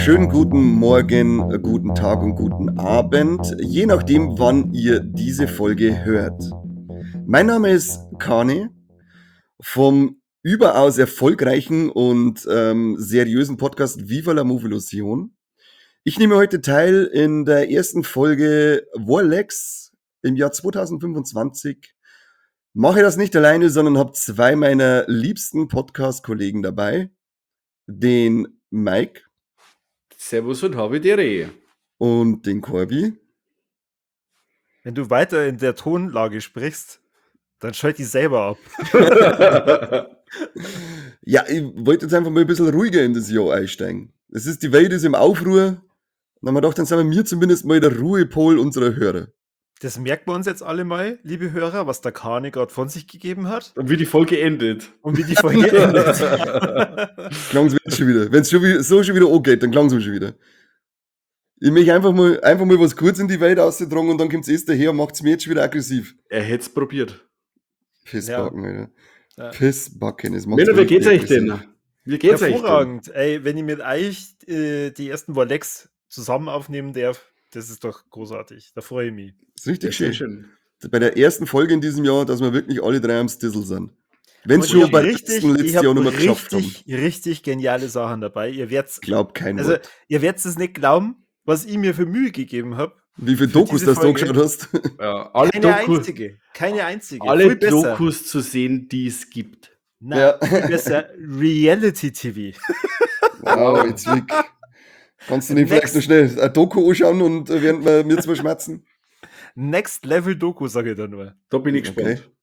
Schönen guten Morgen, guten Tag und guten Abend, je nachdem, wann ihr diese Folge hört. Mein Name ist Kane vom überaus erfolgreichen und seriösen Podcast Viva la Movilusion. Ich nehme heute teil in der ersten Folge Warlex im Jahr 2025. Mache das nicht alleine, sondern habe zwei meiner liebsten Podcast-Kollegen dabei. Den Mike. Servus und habe die Rehe. Und den Corby. Wenn du weiter in der Tonlage sprichst, dann schalt die selber ab. Ja, ich wollte jetzt einfach mal ein bisschen ruhiger in das Jahr einsteigen. Es ist, die Welt ist im Aufruhr. Und dann haben wir gedacht, dann sind wir zumindest mal der Ruhepol unserer Hörer. Das merken wir uns jetzt alle mal, liebe Hörer, was der Kane gerade von sich gegeben hat. Und wie die Folge endet. Und wie die Folge endet. Klang es schon wieder. Wenn es schon wieder angeht, dann klang es schon wieder. Ich möchte einfach mal was kurz in die Welt auszutragen und dann kommt es daher und macht es mir jetzt schon wieder aggressiv. Er hätte es probiert. Pissbacken, Ja. Alter. Ja. Pissbacken. Männer, wie geht's euch denn? Wie geht's euch denn? Hervorragend. Ey, wenn ich mit euch die ersten Warlex zusammen aufnehmen darf, das ist doch großartig. Da freue ich mich. Das ist richtig Ja, sehr schön. Bei der ersten Folge in diesem Jahr, dass wir wirklich alle drei am Stissel sind. Wenn es Und schon bei der ich letzten Jahr noch mal geschafft haben. richtig geniale Sachen dabei. Ihr werdet's, Glaub kein also Wort. ihr werdet es nicht glauben, was ich mir für Mühe gegeben habe. Wie viele für Dokus diese das du Folge. angeschaut hast? Ja, alle Keine einzige. alle Viel besser. Dokus zu sehen, die es gibt. Nein, Ja. viel besser. Reality TV. Wow, jetzt weg. Kannst du nicht vielleicht noch schnell ein Doku anschauen und während wir mir zwei schmerzen? Next Level Doku, sage ich da nur. Da bin ich Okay. gespannt.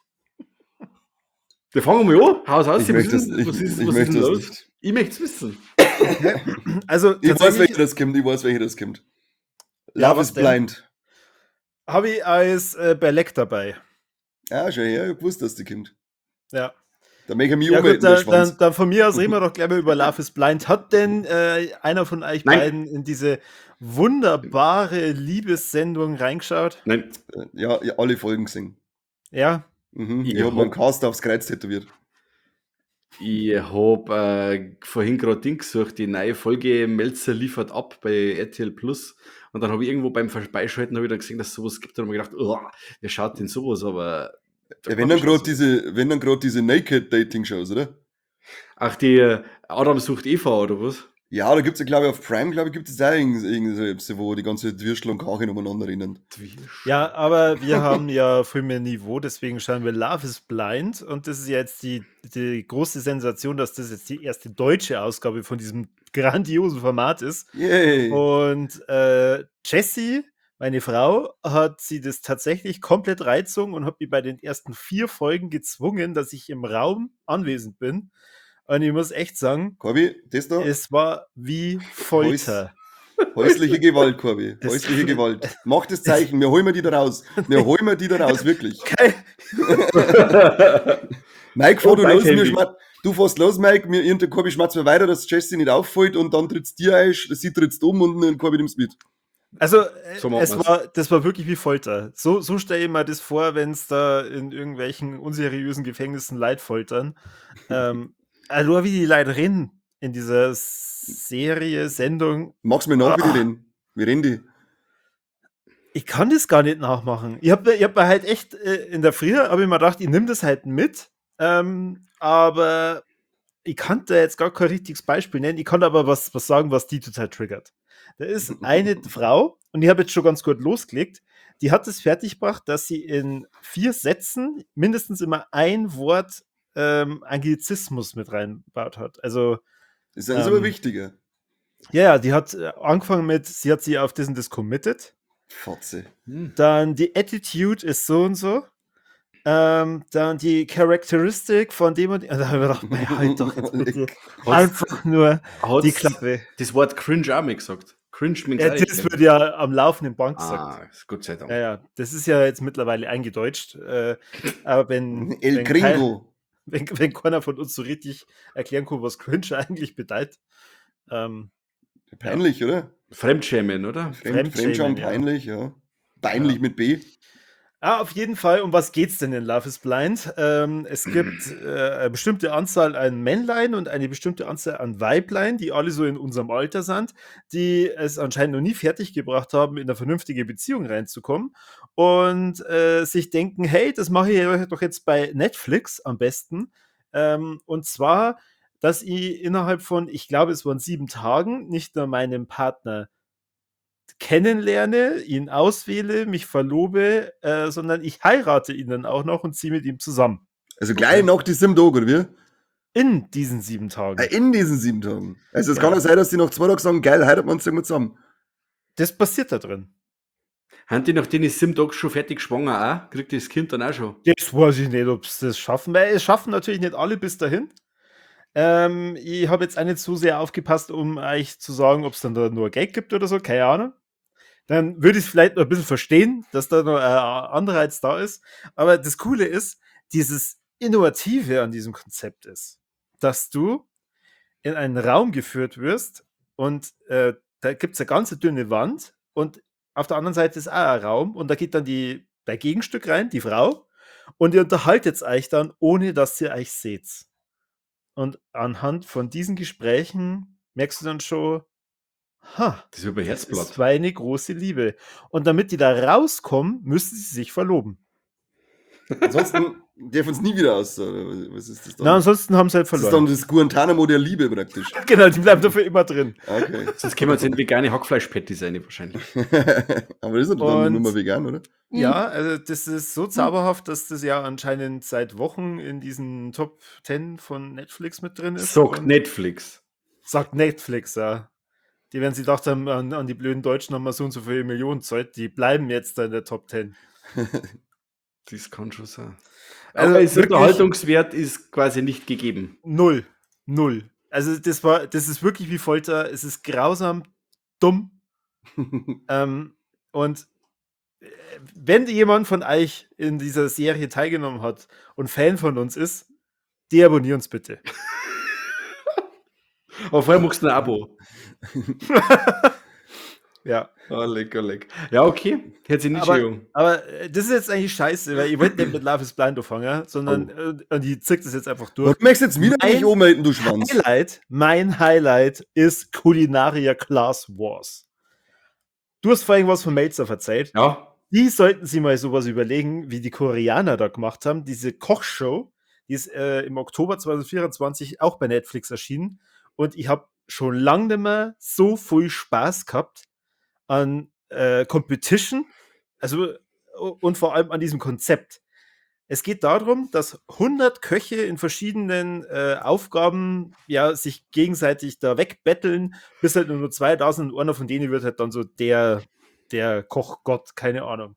Wir fangen wir mal an. Haus aus. Ich möchte das was ist möchte denn das los? nicht. Ich möchte es wissen. Also Ich weiß, tatsächlich welche das kommt. Ja, Love was is denn? Blind. habe ich als Berleck dabei. Ja, schon her, ich wusste, dass die kommt. Ja. Da möchte ich mich Ja ummelden, gut, der Schwanz. dann von mir aus reden wir doch gleich mal über Love is Blind. Hat denn einer von euch Nein. beiden in diese wunderbare Liebessendung reingeschaut? Nein, Ja, alle Folgen gesehen. Ja? Mhm. Ich Ich habe meinen hab- Cast aufs Kreuz tätowiert. ich habe vorhin gerade Ding gesucht, die neue Folge Melzer liefert ab bei RTL Plus. Und dann habe ich irgendwo beim Vorbeischalten wieder gesehen, dass es sowas gibt. Und habe mir gedacht, oh, wer schaut denn sowas? Aber Ja, wenn dann gerade diese Naked-Dating-Shows, oder? Ach, die Adam sucht Eva, oder was? Ja, da gibt's ja, glaube ich, auf Prime, gibt es da irgendwie so, wo die ganze Würstel und Kacheln umeinander rennen. Ja, aber wir haben ja viel mehr Niveau, deswegen schauen wir Love is Blind und das ist ja jetzt die große Sensation, dass das jetzt die erste deutsche Ausgabe von diesem grandiosen Format ist. Yay! Und Jessie, meine Frau, hat sie das tatsächlich komplett reingezogen und hat mich bei den ersten 4 Folgen gezwungen, dass ich im Raum anwesend bin. Und ich muss echt sagen, Corby, das da? es war wie Folter. Häusliche Gewalt, Corby. Das- Häusliche Gewalt. Mach das Zeichen, wir holen die da raus. Wirklich. Mike, fahr Oh, du los, Bike-Handy. du fährst los, Mike, der Corby schmatzt mir weiter, dass Jessie nicht auffällt und dann trittst dir ein, sie trittst um und der Corby nimmt's mit. Also, So machen wir's. das war wirklich wie Folter. So stelle ich mir das vor, wenn es da in irgendwelchen unseriösen Gefängnissen Leid foltern. Also, nur wie die Leute reden in dieser Serie, Sendung. Mach's mir nach, wie die reden. Wie reden die? Ich kann das gar nicht nachmachen. Ich hab mir halt echt in der Früh, habe ich mir gedacht, ich nehme das halt mit. Aber ich kann da jetzt gar kein richtiges Beispiel nennen. Ich kann aber was sagen, was die total triggert. Da ist eine Frau, und ich habe jetzt schon ganz gut losgelegt, die hat es fertiggebracht, dass sie in 4 Sätzen mindestens immer ein Wort Anglizismus mit reinbaut hat. Also, Das ist aber wichtiger. ja, die hat angefangen mit, sie hat sich auf das und das committed. Fotze. Dann die Attitude ist so und so. Dann die Charakteristik von dem und da habe ich mir gedacht, mei, halt doch jetzt bitte einfach nur die Klappe. Das Wort cringe auch mal gesagt. Cringe means Ja, das wird ja am laufenden Band gesagt. Ah, Gott sei Dank. Ja, das ist ja jetzt mittlerweile eingedeutscht. Aber wenn Gringo. wenn keiner von uns so richtig erklären kann, was cringe eigentlich bedeutet. Peinlich, oder? Fremdschämen, oder? Fremdscham, ja. peinlich, ja. Peinlich mit B. Auf jeden Fall. Um was geht's denn in Love is Blind? Es gibt eine bestimmte Anzahl an Männlein und eine bestimmte Anzahl an Weiblein, die alle so in unserem Alter sind, die es anscheinend noch nie fertiggebracht haben, in eine vernünftige Beziehung reinzukommen und sich denken, hey, das mache ich doch jetzt bei Netflix am besten. Und zwar, dass ich innerhalb von, ich glaube, es waren 7 Tagen, nicht nur meinen Partner kennenlerne, ihn auswähle, mich verlobe, sondern ich heirate ihn dann auch noch und ziehe mit ihm zusammen. Also gleich nach die 7 Tage, oder wie? In diesen 7 Tagen. In diesen 7 Tagen. Also es Ja. kann auch sein, dass die nach 2 Tagen sagen, geil, heiraten wir uns irgendwo zusammen. Das passiert da drin. Haben die, nachdem ich 7 Tage schon fertig schwanger auch? Kriegt das Kind dann auch schon? Das weiß ich nicht, ob sie das schaffen, weil es schaffen natürlich nicht alle bis dahin. Ich habe jetzt auch nicht so sehr aufgepasst, um euch zu sagen, ob es dann da nur Geld gibt oder so, keine Ahnung. Dann würde ich es vielleicht noch ein bisschen verstehen, dass da noch ein Anreiz da ist. Aber das Coole ist, dieses Innovative an diesem Konzept ist, dass du in einen Raum geführt wirst und da gibt es eine ganz dünne Wand und auf der anderen Seite ist auch ein Raum und da geht dann der Gegenstück rein, die Frau, und ihr unterhaltet euch dann, ohne dass ihr euch seht. Und anhand von diesen Gesprächen merkst du dann schon, Das ist wie bei das Herzblatt. war eine große Liebe. Und damit die da rauskommen, müssen sie sich verloben. Ansonsten dürfen uns nie wieder aus. Oder was ist das dann? Na, ansonsten haben sie halt das ist dann verloren. das Guantanamo der Liebe praktisch. Genau, die bleiben dafür immer drin. Okay. Sonst können wir jetzt in vegane Hackfleisch-Patties rein, wahrscheinlich. Aber das ist doch dann nur mal vegan, oder? Ja, also das ist so zauberhaft, dass das ja anscheinend seit Wochen in diesen Top 10 von Netflix mit drin ist. Sagt Und Netflix. sagt Netflix, ja. Die werden sich gedacht haben, an die blöden Deutschen haben wir so und so viele Millionen Zeit, die bleiben jetzt da in der Top 10. Das kann schon sein. Also Aber das wirklich Unterhaltungswert ist quasi nicht gegeben. null. Also das ist wirklich wie Folter, es ist grausam, dumm. Und wenn jemand von euch in dieser Serie teilgenommen hat und Fan von uns ist, deabonnier uns bitte. Aber vorher machst du ein Abo. Ja. Oh, lecker, lecker. Ja, okay. Herzlichen Entschuldigung. Aber das ist jetzt eigentlich scheiße, weil ich wollte nicht mit Love is Blind anfangen, sondern und die zickt es jetzt einfach durch. Du möchtest jetzt wieder mich ummelden, du Schwanz. Mein Highlight ist Culinaria Class Wars. Du hast vorhin was von Melzer erzählt. Ja. Die sollten sich mal sowas überlegen, wie die Koreaner da gemacht haben. Diese Kochshow, die ist im Oktober 2024 auch bei Netflix erschienen. Und ich habe schon lange nicht mehr so viel Spaß gehabt an Competition, also und vor allem an diesem Konzept. Es geht darum, dass 100 Köche in verschiedenen Aufgaben ja sich gegenseitig da wegbetteln, bis halt nur 2 da sind und einer von denen wird halt dann so der Kochgott, keine Ahnung.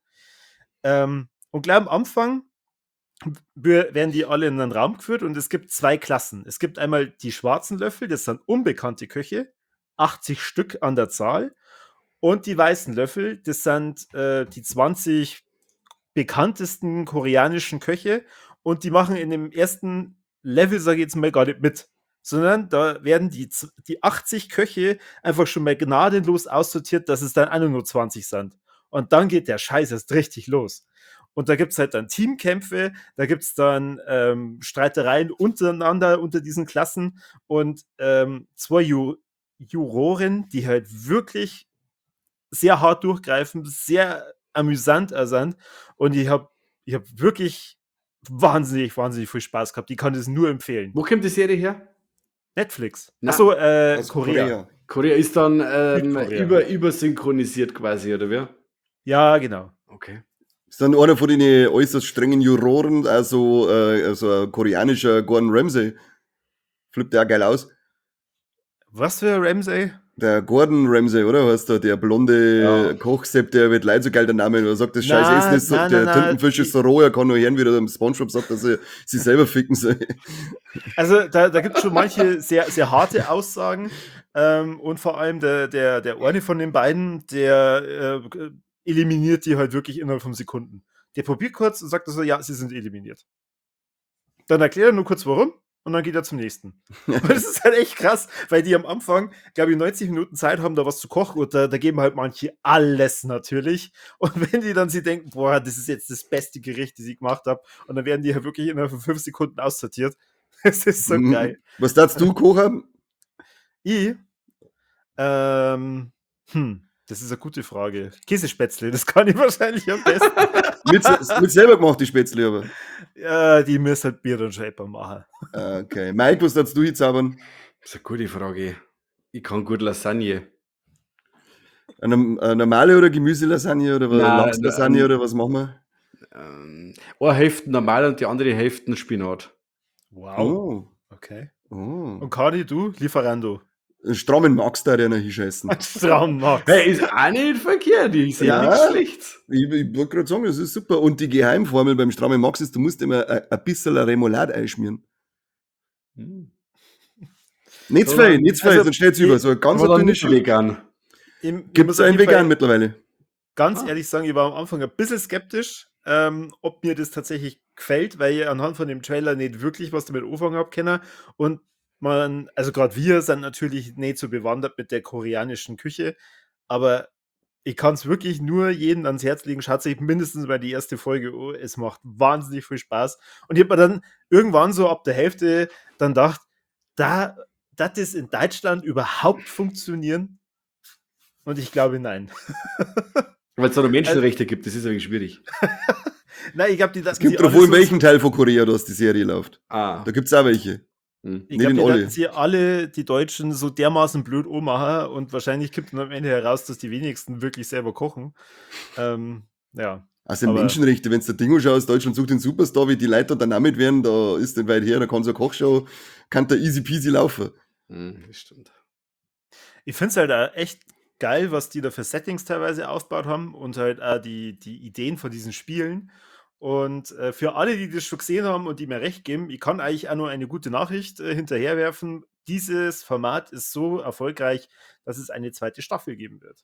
Und gleich am Anfang werden die alle in einen Raum geführt und es gibt 2 Klassen. Es gibt einmal die schwarzen Löffel, das sind unbekannte Köche, 80 Stück an der Zahl. Und die weißen Löffel, das sind die 20 bekanntesten koreanischen Köche. Und die machen in dem ersten Level, sage ich jetzt mal, gar nicht mit. Sondern da werden die 80 Köche einfach schon mal gnadenlos aussortiert, dass es dann auch nur 20 sind. Und dann geht der Scheiß erst richtig los. Und da gibt es halt dann Teamkämpfe, da gibt es dann Streitereien untereinander unter diesen Klassen und 2 Juroren, die halt wirklich sehr hart durchgreifen, sehr amüsant sind. Und ich hab wirklich wahnsinnig viel Spaß gehabt. Ich kann das nur empfehlen. Wo kommt die Serie her? Netflix. Na, Achso, Aus Korea. Korea ist dann Südkorea. übersynchronisiert quasi, oder wie? Ja, genau. Okay. Ist dann einer von den äußerst strengen Juroren, also ein koreanischer Gordon Ramsay. Flippt der auch geil aus. Was für Ramsay? Der Gordon Ramsay, oder? Heißt der blonde Kochsepp, der wird leid so geil der Name. Er sagt, das scheiß Essen ist so, der Tintenfisch ist so roh, er kann nur hören, wie der Spongebob sagt, dass er sich selber ficken soll. Also da gibt es schon manche sehr, sehr harte Aussagen. Und vor allem der eine von den beiden, der eliminiert die halt wirklich innerhalb von Sekunden. Der probiert kurz und sagt so, ja, sie sind eliminiert. Dann erklärt er nur kurz warum und dann geht er zum nächsten. Und das ist halt echt krass, weil die am Anfang, glaube ich, 90 Minuten Zeit haben, da was zu kochen und da geben halt manche alles natürlich. Und wenn die dann sie denken, boah, das ist jetzt das beste Gericht, das ich gemacht habe, und dann werden die halt wirklich innerhalb von 5 Sekunden aussortiert. Das ist so geil. Was darfst du kochen? Ich, das ist eine gute Frage. Käsespätzle, das kann ich wahrscheinlich am besten. Mit selber gemacht, die Spätzle aber. Ja, die müssen halt Bier und Shaper machen. Okay. Mike, was darfst du jetzt zaubern? Das ist eine gute Frage. Ich kann gut Lasagne. Eine normale oder Gemüselasagne oder Nein, Lachslasagne oder was machen wir? Eine Hälfte normal und die andere Hälfte Spinat. Wow. Oh. Okay. Oh. Und Kadi, du? Lieferando. Einen strammen Max da noch hinscheißen. Traummax. Hey, ist auch nicht verkehrt. Ich sehe Ja. nichts Schlechtes. Ich wollte gerade sagen, das ist super. Und die Geheimformel beim strammen Max ist, du musst immer ein bisschen Remoulade einschmieren. Nicht zu So, viel, nicht zu viel, also, sonst steht's über. So ein ganz Aber dann dünne nicht Schicht. vegan. Gibt es einen vegan mittlerweile? Ganz ehrlich sagen, ich war am Anfang ein bisschen skeptisch, ob mir das tatsächlich gefällt, weil ich anhand von dem Trailer nicht wirklich was damit anfangen habe können. Und also gerade wir sind natürlich nicht so bewandert mit der koreanischen Küche, aber ich kann es wirklich nur jedem ans Herz legen. Schaut sich mindestens mal die erste Folge an. Es macht wahnsinnig viel Spaß. Und ich habe mir dann irgendwann so ab der Hälfte dann gedacht, das ist in Deutschland überhaupt funktionieren? Und ich glaube, nein. Weil es da noch Menschenrechte gibt, das ist irgendwie schwierig. Nein, ich glaube, Es gibt doch wohl in welchem Teil von Korea, dass die Serie läuft. Ah. Da gibt es auch welche. Ich Nicht glaube, in die alle. werden sie alle, die Deutschen, so dermaßen blöd ummachen und wahrscheinlich kommt dann am Ende heraus, dass die wenigsten wirklich selber kochen. Ja. Also Aber- Menschenrechte, wenn du der Dingo schaust, Deutschland sucht den Superstar, wie die Leute dann damit werden, da ist nicht weit her, da kann so eine Kochshow, kann da easy peasy laufen. Das stimmt. Ich finde es halt auch echt geil, was die da für Settings teilweise aufgebaut haben und halt auch die Ideen von diesen Spielen. Und für alle, die das schon gesehen haben und die mir recht geben, ich kann eigentlich auch nur eine gute Nachricht hinterherwerfen. Dieses Format ist so erfolgreich, dass es eine zweite Staffel geben wird.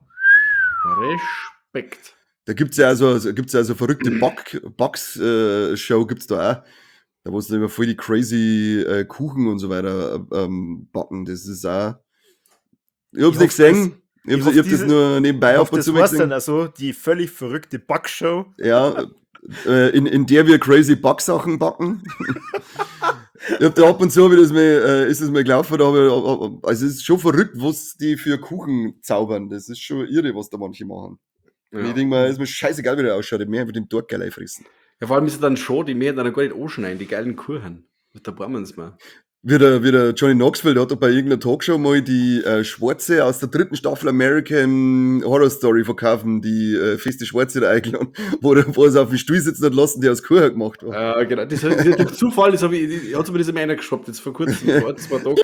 Respekt. Da gibt's ja also verrückte Box-Show gibt's da auch. Da wo sie immer voll die crazy Kuchen und so weiter backen. Das ist auch. Ich hab's Ich nicht hoffe, gesehen. Ich ich hab hoffe, das diese- nur nebenbei Ich ab hoffe, und das zu war's gesehen. dann also, die völlig verrückte Backshow. Ja, in der wir crazy Backsachen backen. Ich hab da ab und zu ist es mir gelaufen, also es ist schon verrückt, was die für Kuchen zaubern. Das ist schon irre, was da manche machen. Und ich Ja. denke mal, ist mir scheißegal, wie der ausschaut. Ich mehr einfach den Dortgeil fressen. Ja, vor allem ist es dann schon, die mehr dann gar nicht anschneiden, die geilen Kuchen. Da brauchen wir uns mal. Wie der Johnny Knoxville, der hat da bei irgendeiner Talkshow mal die Schwarze aus der 3. Staffel American Horror Story verkaufen, die feste Schwarze da eingeladen, wo er sie auf den Stuhl sitzen hat lassen, die aus Kuchen gemacht war. Genau, das ist durch Zufall, hat mir das immer einer geschwappt, jetzt vor kurzem, vor 2 Tagen.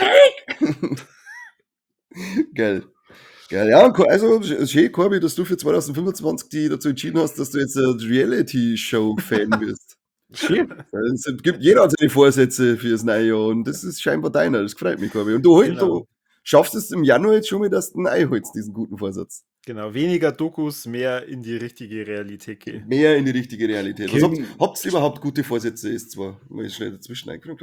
Geil. Geil. Ja, also schön, Corby, dass du für 2025 die dazu entschieden hast, dass du jetzt ein Reality-Show-Fan wirst. Schön. Jeder hat seine Vorsätze für das neue Jahr und das ist scheinbar deiner. Das freut mich, Corby. Und du Genau. schaffst es im Januar jetzt schon mal, dass du ein Ei holst, diesen guten Vorsatz. Genau, weniger Dokus, mehr in die richtige Realität gehen. Mehr in die richtige Realität. Was Kim- habt ihr überhaupt gute Vorsätze? Ist zwar mal schnell dazwischen eingekommen.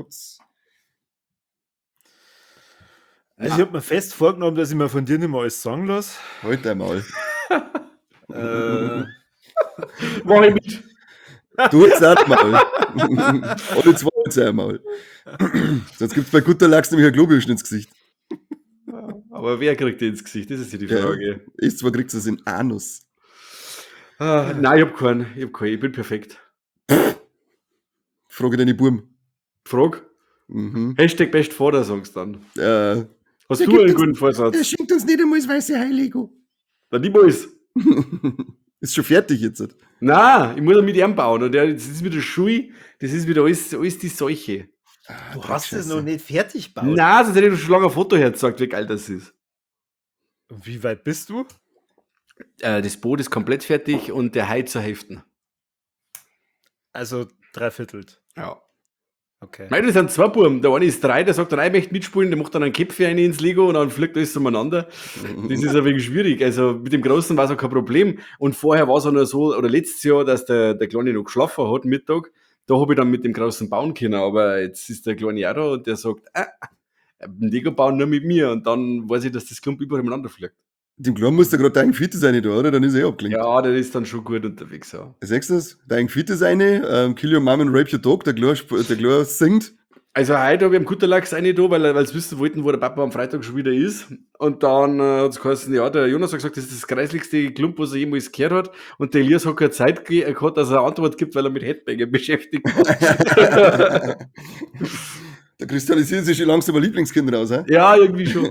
Also ich habe mir fest vorgenommen, dass ich mir von dir nicht mehr alles sagen lasse. Halt einmal. Äh, Mach ich mit. Du jetzt auch mal. Alle zwei jetzt einmal. Sonst gibt's bei guter Lachs nämlich ein Globisch ins Gesicht. Aber wer kriegt den ins Gesicht? Das ist ja die Ja. Frage. Ist zwar kriegst du es in Anus. Nein, ich hab keinen. Ich bin perfekt. Frage deine Buben. Frag. Mhm. Hashtag Bestvater, sagst du dann. Hast Der du gibt einen uns- guten Vorsatz? schenkt uns nicht einmal das weiße Heiligo. Dann niemals. Ist schon fertig jetzt. Nein, ich muss ihn mit ihm bauen. Und das ist wieder Schui, das ist wieder alles die Seuche. du hast es Scheiße. noch nicht fertig gebaut. Nein, sonst hätte ich schon lange ein Foto hergezeigt, wie geil das ist. Wie weit bist du? Das Boot ist komplett fertig und der Hai zur Hälfte. Also 3/4. Ja. Okay. Nein, das sind 2 Buben. Der eine ist 3, der sagt dann, ich möchte mitspielen, der macht dann einen Köpfe rein ins Lego und dann fliegt alles umeinander. Das ist ein wenig schwierig. Also mit dem Großen war es auch kein Problem. Und vorher war es auch noch so, oder letztes Jahr, dass der Kleine noch geschlafen hat, Mittag. Da habe ich dann mit dem großen bauen können, aber jetzt ist der Kleine auch da und der sagt, Lego bauen nur mit mir und dann weiß ich, dass das Klump überall miteinander fliegt. Dem Kleinen muss da gerade dein Gefiete sein, da, oder? Dann ist er abgelenkt. Ja, der ist dann schon gut unterwegs. Ja. Siehst du das? Dein Gefiete sein, Kill Your Mom and Rape Your Dog, der Kleine singt. Also heute habe ich am Gutterlachs eine da, weil sie wissen wollten, wo der Papa am Freitag schon wieder ist. Und dann hat es geheißen, ja, der Jonas hat gesagt, das ist das kreisligste Klump, was er jemals gehört hat. Und der Elias hat keine Zeit gehabt, dass er eine Antwort gibt, weil er mit Headbanger beschäftigt war. Da kristallisieren sich schon langsam ein Lieblingskind raus, hä? Ja, irgendwie schon.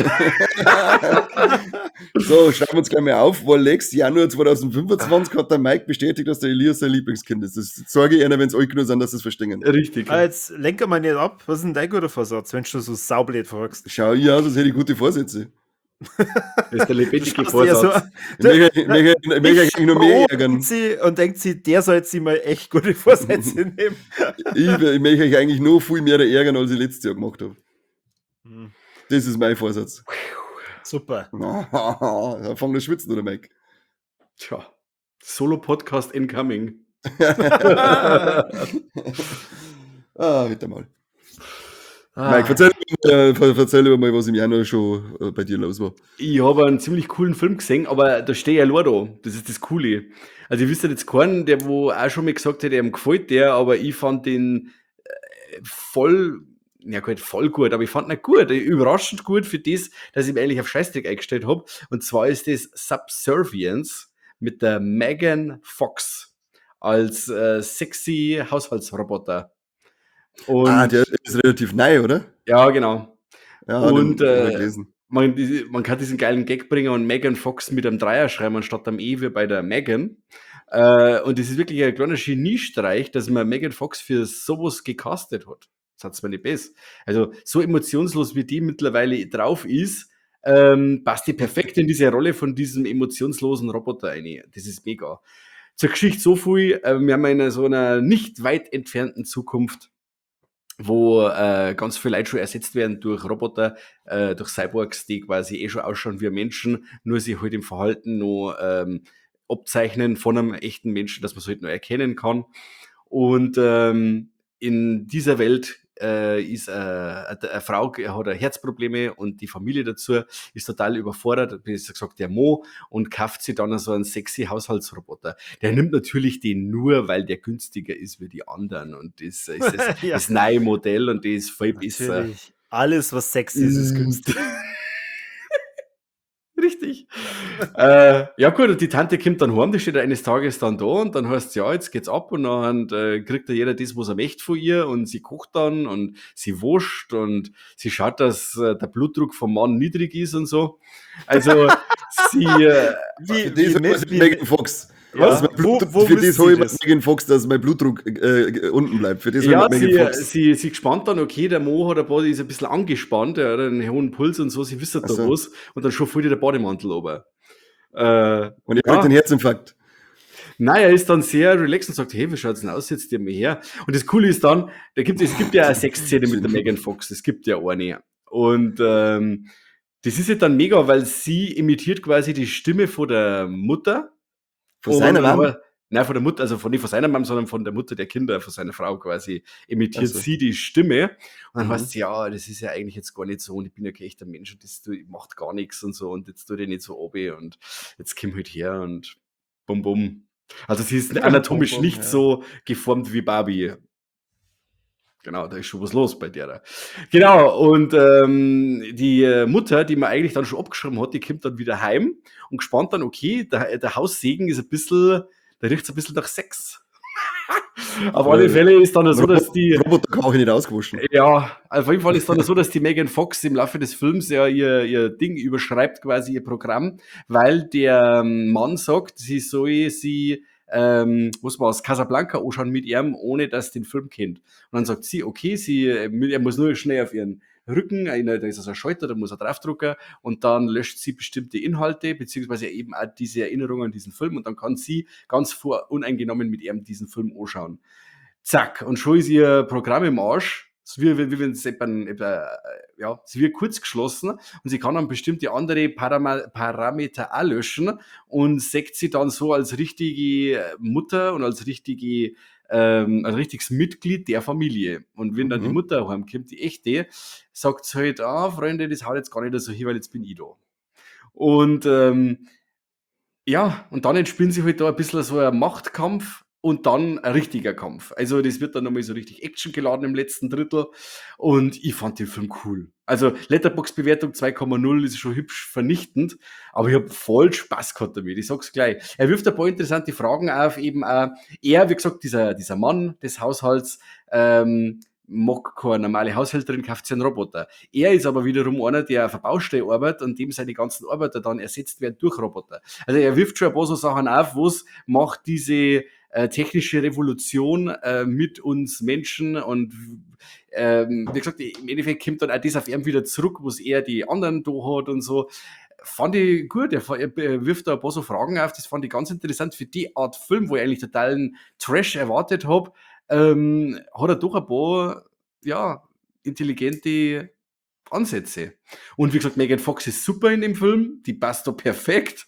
So, schreiben wir uns gleich mal auf, weil nächstes Januar 2025 hat der Mike bestätigt, dass der Elias sein Lieblingskind ist. Das sage ich einer, wenn es euch genug sind, dass sie es verstehen. Richtig. Jetzt lenken wir nicht ab. Was ist denn dein guter Vorsatz, wenn du so saublöd fragst? Schau ich aus, als hätte ich gute Vorsätze. Das ist der lebendige Du schaust ja Vorsatz. Ich möchte eigentlich nur mehr ärgern. Und denkt sie, der soll sich mal echt gute Vorsätze nehmen. Ich möchte euch eigentlich nur viel mehr ärgern, als ich letztes Jahr gemacht habe. Hm, Das ist mein Vorsatz. super. Da fängt der Schwitzen, oder Mike? Tja, Solo-Podcast incoming. Bitte mal. Mike, erzähl mal, was im Januar schon bei dir los war. Ich habe einen ziemlich coolen Film gesehen, aber da stehe ich allein da. Das ist das Coole. Also ich wüsste jetzt keinen, der wo auch schon mal gesagt hätte, ihm gefällt der, aber ich fand den voll gut, aber ich fand ihn gut, überraschend gut für das, dass ich mir eigentlich auf Scheißdreck eingestellt habe. Und zwar ist das Subservience mit der Megan Fox als sexy Haushaltsroboter. Und Der ist relativ neu, oder? ja, genau. Ja, Und den hab ich gelesen. man kann diesen geilen Gag bringen und Megan Fox mit einem Dreier schreiben anstatt am E wie bei der Megan. Und das ist wirklich ein kleiner Geniestreich, dass man Megan Fox für sowas gecastet hat. Das hat's mir nicht besser. Also so emotionslos wie die mittlerweile drauf ist, passt die perfekt in diese Rolle von diesem emotionslosen Roboter rein. Das ist mega. Zur Geschichte so viel, wir haben in so einer nicht weit entfernten Zukunft, wo ganz viele Leute schon ersetzt werden durch Roboter, durch Cyborgs, die quasi schon ausschauen wie Menschen, nur sie halt im Verhalten noch abzeichnen von einem echten Menschen, dass man es halt noch erkennen kann. Und in dieser Welt ist eine Frau, hat Herzprobleme und die Familie dazu ist total überfordert, wie gesagt, der Mo, und kauft sich dann so einen sexy Haushaltsroboter. Der nimmt natürlich den nur, weil der günstiger ist wie die anderen und das ist Ja. das neue Modell und das ist voll besser. Natürlich. Alles, was sexy ist, ist günstig. Richtig. Ja gut, und die Tante kommt dann heim, die steht eines Tages dann da und dann heißt es, ja, jetzt geht's ab und dann kriegt da jeder das, was er möchte von ihr und sie kocht dann und sie wascht und sie schaut, dass der Blutdruck vom Mann niedrig ist und so. Also sie... Für das hol ich Megan Fox. Ja, Dass mein Blutdruck, für das hole ich mir Megan Fox, dass mein Blutdruck unten bleibt. Für das hol Ja, ich mir Megan Fox. sie gespannt dann, okay, der Mo hat ist ein bisschen angespannt, er hat einen hohen Puls und so, sie wissen da so. was und dann schon voll der Bademantel runter. Und ich krieg den Herzinfarkt. Nein, er ist dann sehr relaxed und sagt, hey, wie schaut's denn aus, jetzt dir mal her? Und das Coole ist dann, es gibt ja eine Sexszene mit der Megan Fox, es gibt ja eine. Und das ist ja dann mega, weil sie imitiert quasi die Stimme von der Mutter. Von seiner Mama? Nein, von der Mutter, also nicht von seiner Mama, sondern von der Mutter der Kinder, von seiner Frau quasi, imitiert so. sie die Stimme. Und dann heißt sie, ja, das ist ja eigentlich jetzt gar nicht so und ich bin ja kein echter Mensch und das macht gar nichts und so und jetzt tue ich nicht so obi und jetzt komm halt her und bum bum. Also sie ist anatomisch Bum, bum, nicht ja. so geformt wie Barbie. Genau, da ist schon was los bei der. Genau, und die Mutter, die man eigentlich dann schon abgeschrieben hat, die kommt dann wieder heim und gespannt dann, okay, der Haussegen ist ein bisschen, der riecht ein bisschen nach Sex. Auf alle Fälle ist dann so, dass die... Roboter kann auch nicht ausgewaschen. Ja, auf jeden Fall ist dann so, dass die Megan Fox im Laufe des Films ja ihr Ding überschreibt, quasi ihr Programm, weil der Mann sagt, sie soll muss man aus Casablanca anschauen mit ihm, ohne dass sie den Film kennt. Und dann sagt sie, okay, er muss nur schnell auf ihren Rücken, da ist also ein Schalter, da muss er draufdrücken und dann löscht sie bestimmte Inhalte, beziehungsweise eben auch diese Erinnerungen an diesen Film und dann kann sie ganz uneingenommen mit ihm diesen Film anschauen. Zack, und schon ist ihr Programm im Arsch. Es wird, sie wird kurz geschlossen und sie kann dann bestimmte andere Parameter auch löschen und sagt sie dann so als richtige Mutter und als richtige ein richtiges Mitglied der Familie. Und wenn dann die Mutter heimkommt, die echte, sagt sie halt, Freunde, das haut jetzt gar nicht so hin, weil jetzt bin ich da. Und ja, und dann entspinnen sich halt da ein bisschen so ein Machtkampf und dann ein richtiger Kampf. Also das wird dann nochmal so richtig actiongeladen im letzten Drittel und ich fand den Film cool. Also Letterboxd-Bewertung 2,0 ist schon hübsch vernichtend, aber ich habe voll Spaß gehabt damit, ich sag's gleich. Er wirft ein paar interessante Fragen auf, eben auch, er, wie gesagt, dieser Mann des Haushalts, mag keine normale Haushälterin, kauft sich einen Roboter. Er ist aber wiederum einer, der auf der Baustelle arbeitet und dem seine ganzen Arbeiter dann ersetzt werden durch Roboter. Also er wirft schon ein paar so Sachen auf, was macht diese technische Revolution mit uns Menschen und wie gesagt, im Endeffekt kommt dann auch das auf ihn wieder zurück, was er die anderen da hat und so. Fand ich gut, er wirft da ein paar so Fragen auf, das fand ich ganz interessant für die Art Film, wo ich eigentlich totalen Trash erwartet habe, hat er doch ein paar, ja, intelligente Ansätze. Und wie gesagt, Megan Fox ist super in dem Film, die passt da perfekt.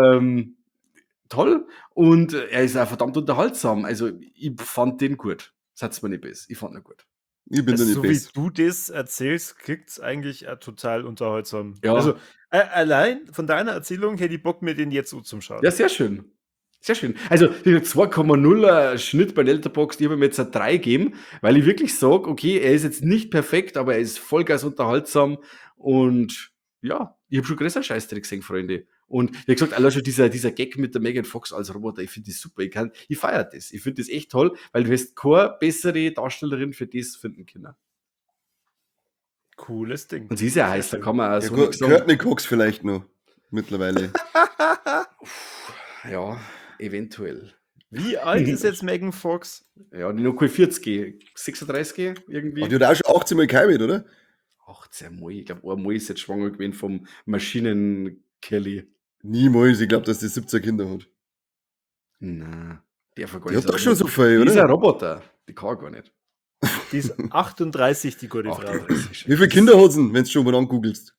Toll. Und er ist auch verdammt unterhaltsam. Also, ich fand den gut. Sag's mir nicht besser. Ich fand ihn gut. Ich bin da nicht So wie besser. du das erzählst, klingt's eigentlich total unterhaltsam. Ja. Also allein von deiner Erzählung hätte ich Bock, mir den jetzt so zum Schauen. Ja, sehr schön. Sehr schön. Also, wie gesagt, 2,0 Schnitt bei Letterboxd, ich habe ihm jetzt eine 3 gegeben, weil ich wirklich sage, okay, er ist jetzt nicht perfekt, aber er ist vollgas unterhaltsam und ja, ich habe schon größer Scheißdreck gesehen, Freunde. Und wie gesagt, allein schon dieser Gag mit der Megan Fox als Roboter, ich finde das super. Ich feiere das. Ich finde das echt toll, weil du hast keine bessere Darstellerin für das finden können. Cooles Ding. Und sie ist ja Sehr heiß, da schön. kann man auch Ja, so gut, nichts sagen. Courtney Cox vielleicht noch mittlerweile. Ja, eventuell. Wie alt ist jetzt Megan Fox? Ja, die noch keine 40, 36 irgendwie. Aber die hat auch schon 18 Mal geheiratet, oder? 18 Mal. Ich glaube, einmal ist jetzt schwanger gewesen vom Maschinen-Kelly. Niemals, ich glaube, dass die 17 Kinder hat. Nein, der Die hat doch schon so viel, Die ist ein oder? Roboter. Die kann gar nicht. Die ist 38, die gute Frau. 38. Wie viele Kinder hat sie denn, wenn du schon mal angoogelst?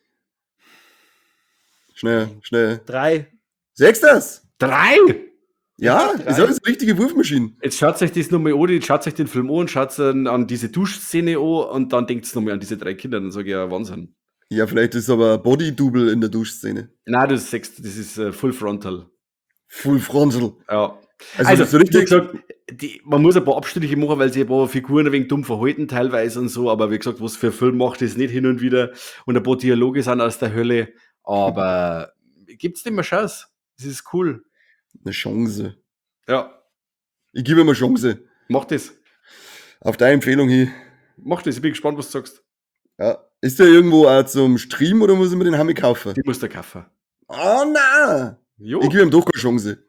Schnell. 3. Sechs das? 3? Ja, Ja, ist alles eine richtige Wurfmaschine. Jetzt schaut euch das nochmal an, jetzt schaut euch den Film an und schaut an diese Duschszene an und dann denkt es nochmal an diese 3 Kinder. Dann sage ich ja, Wahnsinn. Ja, vielleicht ist aber ein Body-Double in der Duschszene. Nein, das ist Full Frontal. Full Frontal. Ja. Also so richtig- wie gesagt, man muss ein paar Abstriche machen, weil sie ein paar Figuren ein wenig dumm verhalten teilweise und so, aber wie gesagt, was für ein Film macht das nicht hin und wieder und ein paar Dialoge sind aus der Hölle, aber gibt's dem eine Chance? Das ist cool. Eine Chance. Ja, Ich gebe ihm eine Chance. mach das. Auf deine Empfehlung hin. Mach das, ich bin gespannt, was du sagst. Ja. Ist der irgendwo auch zum Stream oder muss ich mir den Hammi kaufen? Die musst du kaufen. Oh nein! Jo, Ich gebe ihm doch keine Chance.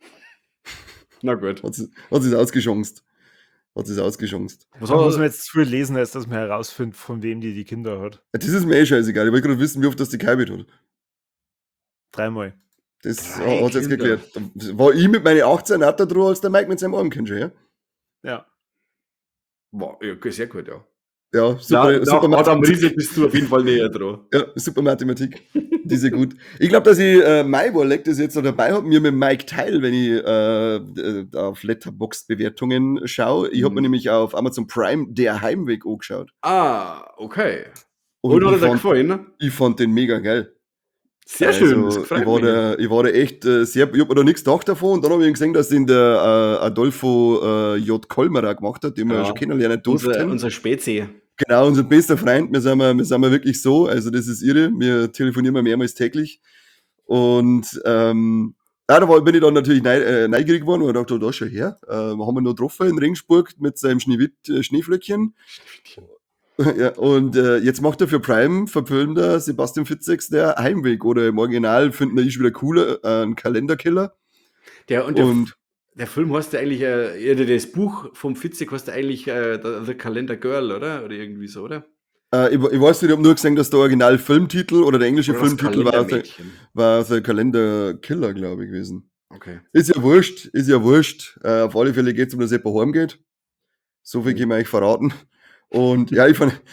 na gut. Hat sie ausgechanced. Ausgechanced. Was Da muss hat man jetzt zu viel lesen, als dass man herausfindet, von wem die Kinder hat. Das ist mir scheißegal. Ich wollte gerade wissen, wie oft das die geheiratet hat. 3-mal. Das 3 hat jetzt Kinder. geklärt. War ich mit meinen 18 auch da dran, als der Mike mit seinem Armkind schon, ja? Ja. Wow, ja, okay, sehr gut, ja. Ja, super, Nach super Adam Mathematik. Riese bist du auf jeden Fall näher dran. Ja, super Mathematik. Die ist ja gut. Ich glaube, dass ich mein Wallet das jetzt noch dabei habe, mir mit Mike teile, wenn ich auf Letterboxd-Bewertungen schaue. Ich habe mir nämlich auf Amazon Prime Der Heimweg angeschaut. Ah, okay. Und hat ich er dir fand, gefallen, ne? ich fand den mega geil. Sehr schön, das Also, gefällt ich war da echt sehr, ich habe mir da nichts gedacht davon und dann habe ich gesehen, dass den der Adolfo J. Kolmerer gemacht hat, den wir Ja. schon kennenlernen durften. Unser Spezi. Genau, unser bester Freund, wir sind wirklich so, also das ist irre, wir telefonieren mehrmals täglich und bin ich dann natürlich neugierig geworden und dachte, da schon her, haben wir noch getroffen in Regensburg mit seinem Schneeflöckchen. Ja, und jetzt macht er für Prime, verfilmt er Sebastian Fitzeks Der Heimweg oder im Original finden wir wieder cooler, ein Kalenderkiller. Der Film heißt ja eigentlich, das Buch vom Fitzek heißt ja eigentlich The Calendar Girl, oder? Oder irgendwie so, oder? Ich weiß nicht, ich habe nur gesehen, dass der Original-Filmtitel oder der englische Oder das Filmtitel Kalendermädchen. war The Kalenderkiller, glaube ich, gewesen. Okay. Ist ja wurscht. Auf alle Fälle geht es um das jemand heimgeht. So viel können wir euch verraten. Und ja, ich fand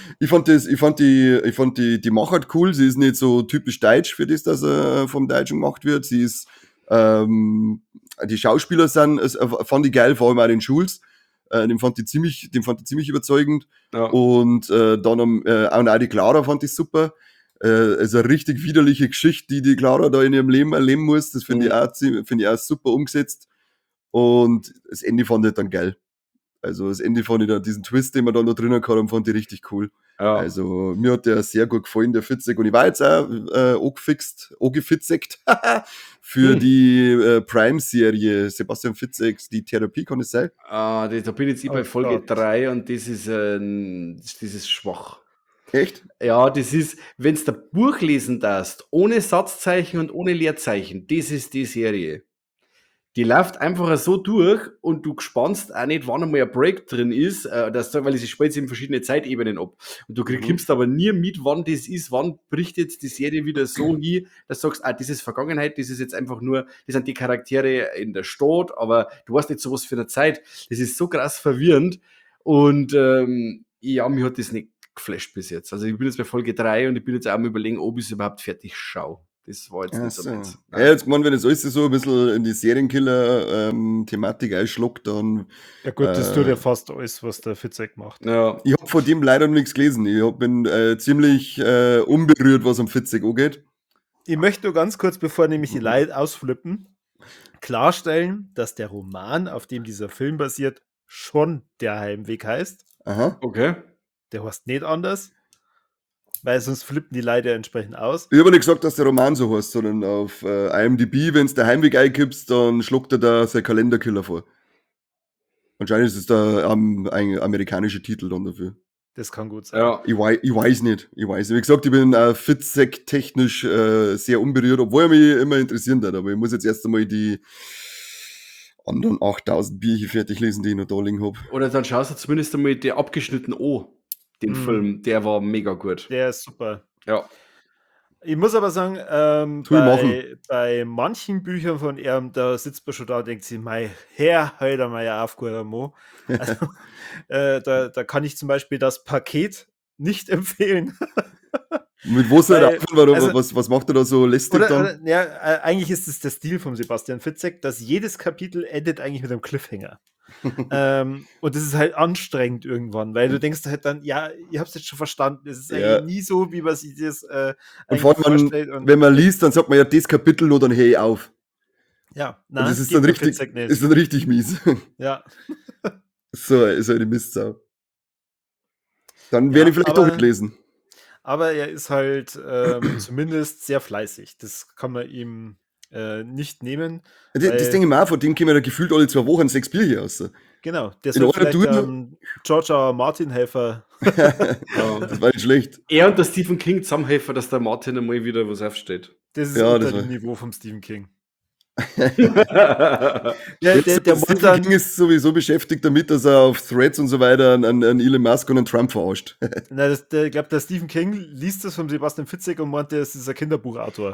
die Machart cool. Sie ist nicht so typisch deutsch für das, dass er vom Deutschen gemacht wird. Sie ist die Schauspieler fand ich geil, vor allem auch den Schulz. Den fand ich ziemlich überzeugend. Ja. Und dann auch die Clara fand ich super. Also eine richtig widerliche Geschichte, die Clara da in ihrem Leben erleben muss. Das finde ich auch super umgesetzt. Und das Ende fand ich dann geil. Also das Ende fand ich dann, diesen Twist, den wir dann da drinnen gehabt haben, fand ich richtig cool. Ja. Also mir hat der sehr gut gefallen, der Fitzek. Und ich war jetzt auch angefitzekt für die Prime-Serie Sebastian Fitzeks, die Therapie, kann es sein? Da bin jetzt ich bei Oh Folge Gott. 3 und das ist schwach. Echt? Ja, das ist, wenn du ein Buch lesen darfst, ohne Satzzeichen und ohne Leerzeichen, das ist die Serie. Die läuft einfach so durch und du spannst auch nicht, wann einmal ein Break drin ist, weil sie spielt in verschiedene Zeitebenen ab. Und du kriegst aber nie mit, wann das ist, wann bricht jetzt die Serie wieder so hin, dass du sagst, das ist Vergangenheit, das ist jetzt einfach nur, das sind die Charaktere in der Stadt, aber du weißt nicht so was für eine Zeit. Das ist so krass verwirrend und ja, mir hat das nicht geflasht bis jetzt. Also ich bin jetzt bei Folge 3 und ich bin jetzt auch am überlegen, ob ich es überhaupt fertig schaue. Das war jetzt Ach nicht so so. meins. Ja, jetzt gemeint, wenn das alles so ein bisschen in die Serienkiller-Thematik einschluckt, dann. Ja gut, das tut ja fast alles, was der Fitzek macht. Ja. Ich habe von dem leider noch nichts gelesen. Bin ziemlich unberührt, was am Fitzek angeht. Ich möchte nur ganz kurz, bevor nämlich die Leute ausflippen, klarstellen, dass der Roman, auf dem dieser Film basiert, schon Der Heimweg heißt. Aha. Okay. Der heißt nicht anders, weil sonst flippen die Leute entsprechend aus. Ich habe nicht gesagt, dass der Roman so heißt, sondern auf IMDb, wenn du der Heimweg eingibst, dann schluckt er da sein Kalenderkiller vor. Anscheinend ist es da ein amerikanischer Titel dann dafür. Das kann gut sein. Ja. Ich weiß nicht. Wie gesagt, ich bin Fitzek technisch sehr unberührt, obwohl er mich immer interessieren hat. Aber ich muss jetzt erst einmal die anderen 8000 Bücher fertig lesen, die ich noch da liegen habe. Oder dann schaust du zumindest einmal der abgeschnitten den Film, der war mega gut. Der ist super. Ja. Ich muss aber sagen, bei manchen Büchern von ihm, da sitzt man schon da und denkt sich, mein Herr, heute mal ja auf, guter Mo. Also, da kann ich zum Beispiel das Paket nicht empfehlen. Mit was Weil, was macht er da so lästig dann? Eigentlich ist es der Stil von Sebastian Fitzek, dass jedes Kapitel endet eigentlich mit einem Cliffhanger. Und das ist halt anstrengend irgendwann, weil du denkst halt dann, ja, ihr habt es jetzt schon verstanden, es ist eigentlich nie so, wie man sich das und vor allem, vorstellt. wenn man liest, dann sagt man ja, das Kapitel nur, dann hey auf. Ja, Und das ist dann richtig mies. Ja. So eine Mistsau. Dann werde ich vielleicht doch nicht lesen. Aber er ist halt zumindest sehr fleißig. Das kann man ihm nicht nehmen. Das denke ich mir auch, von dem kommen ja gefühlt alle 2 Wochen 6 Bier hier raus. Genau, der soll vielleicht George R. R. Martin helfen. Das war nicht schlecht. Er und der Stephen King zusammenhelfen, dass der Martin einmal wieder was aufsteht. Das ist unter dem Niveau vom Stephen King. der Stephen King ist sowieso beschäftigt damit, dass er auf Threads und so weiter an Elon Musk und an Trump verarscht. Na, ich glaube, der Stephen King liest das von Sebastian Fitzek und meint, das ist ein Kinderbuchautor.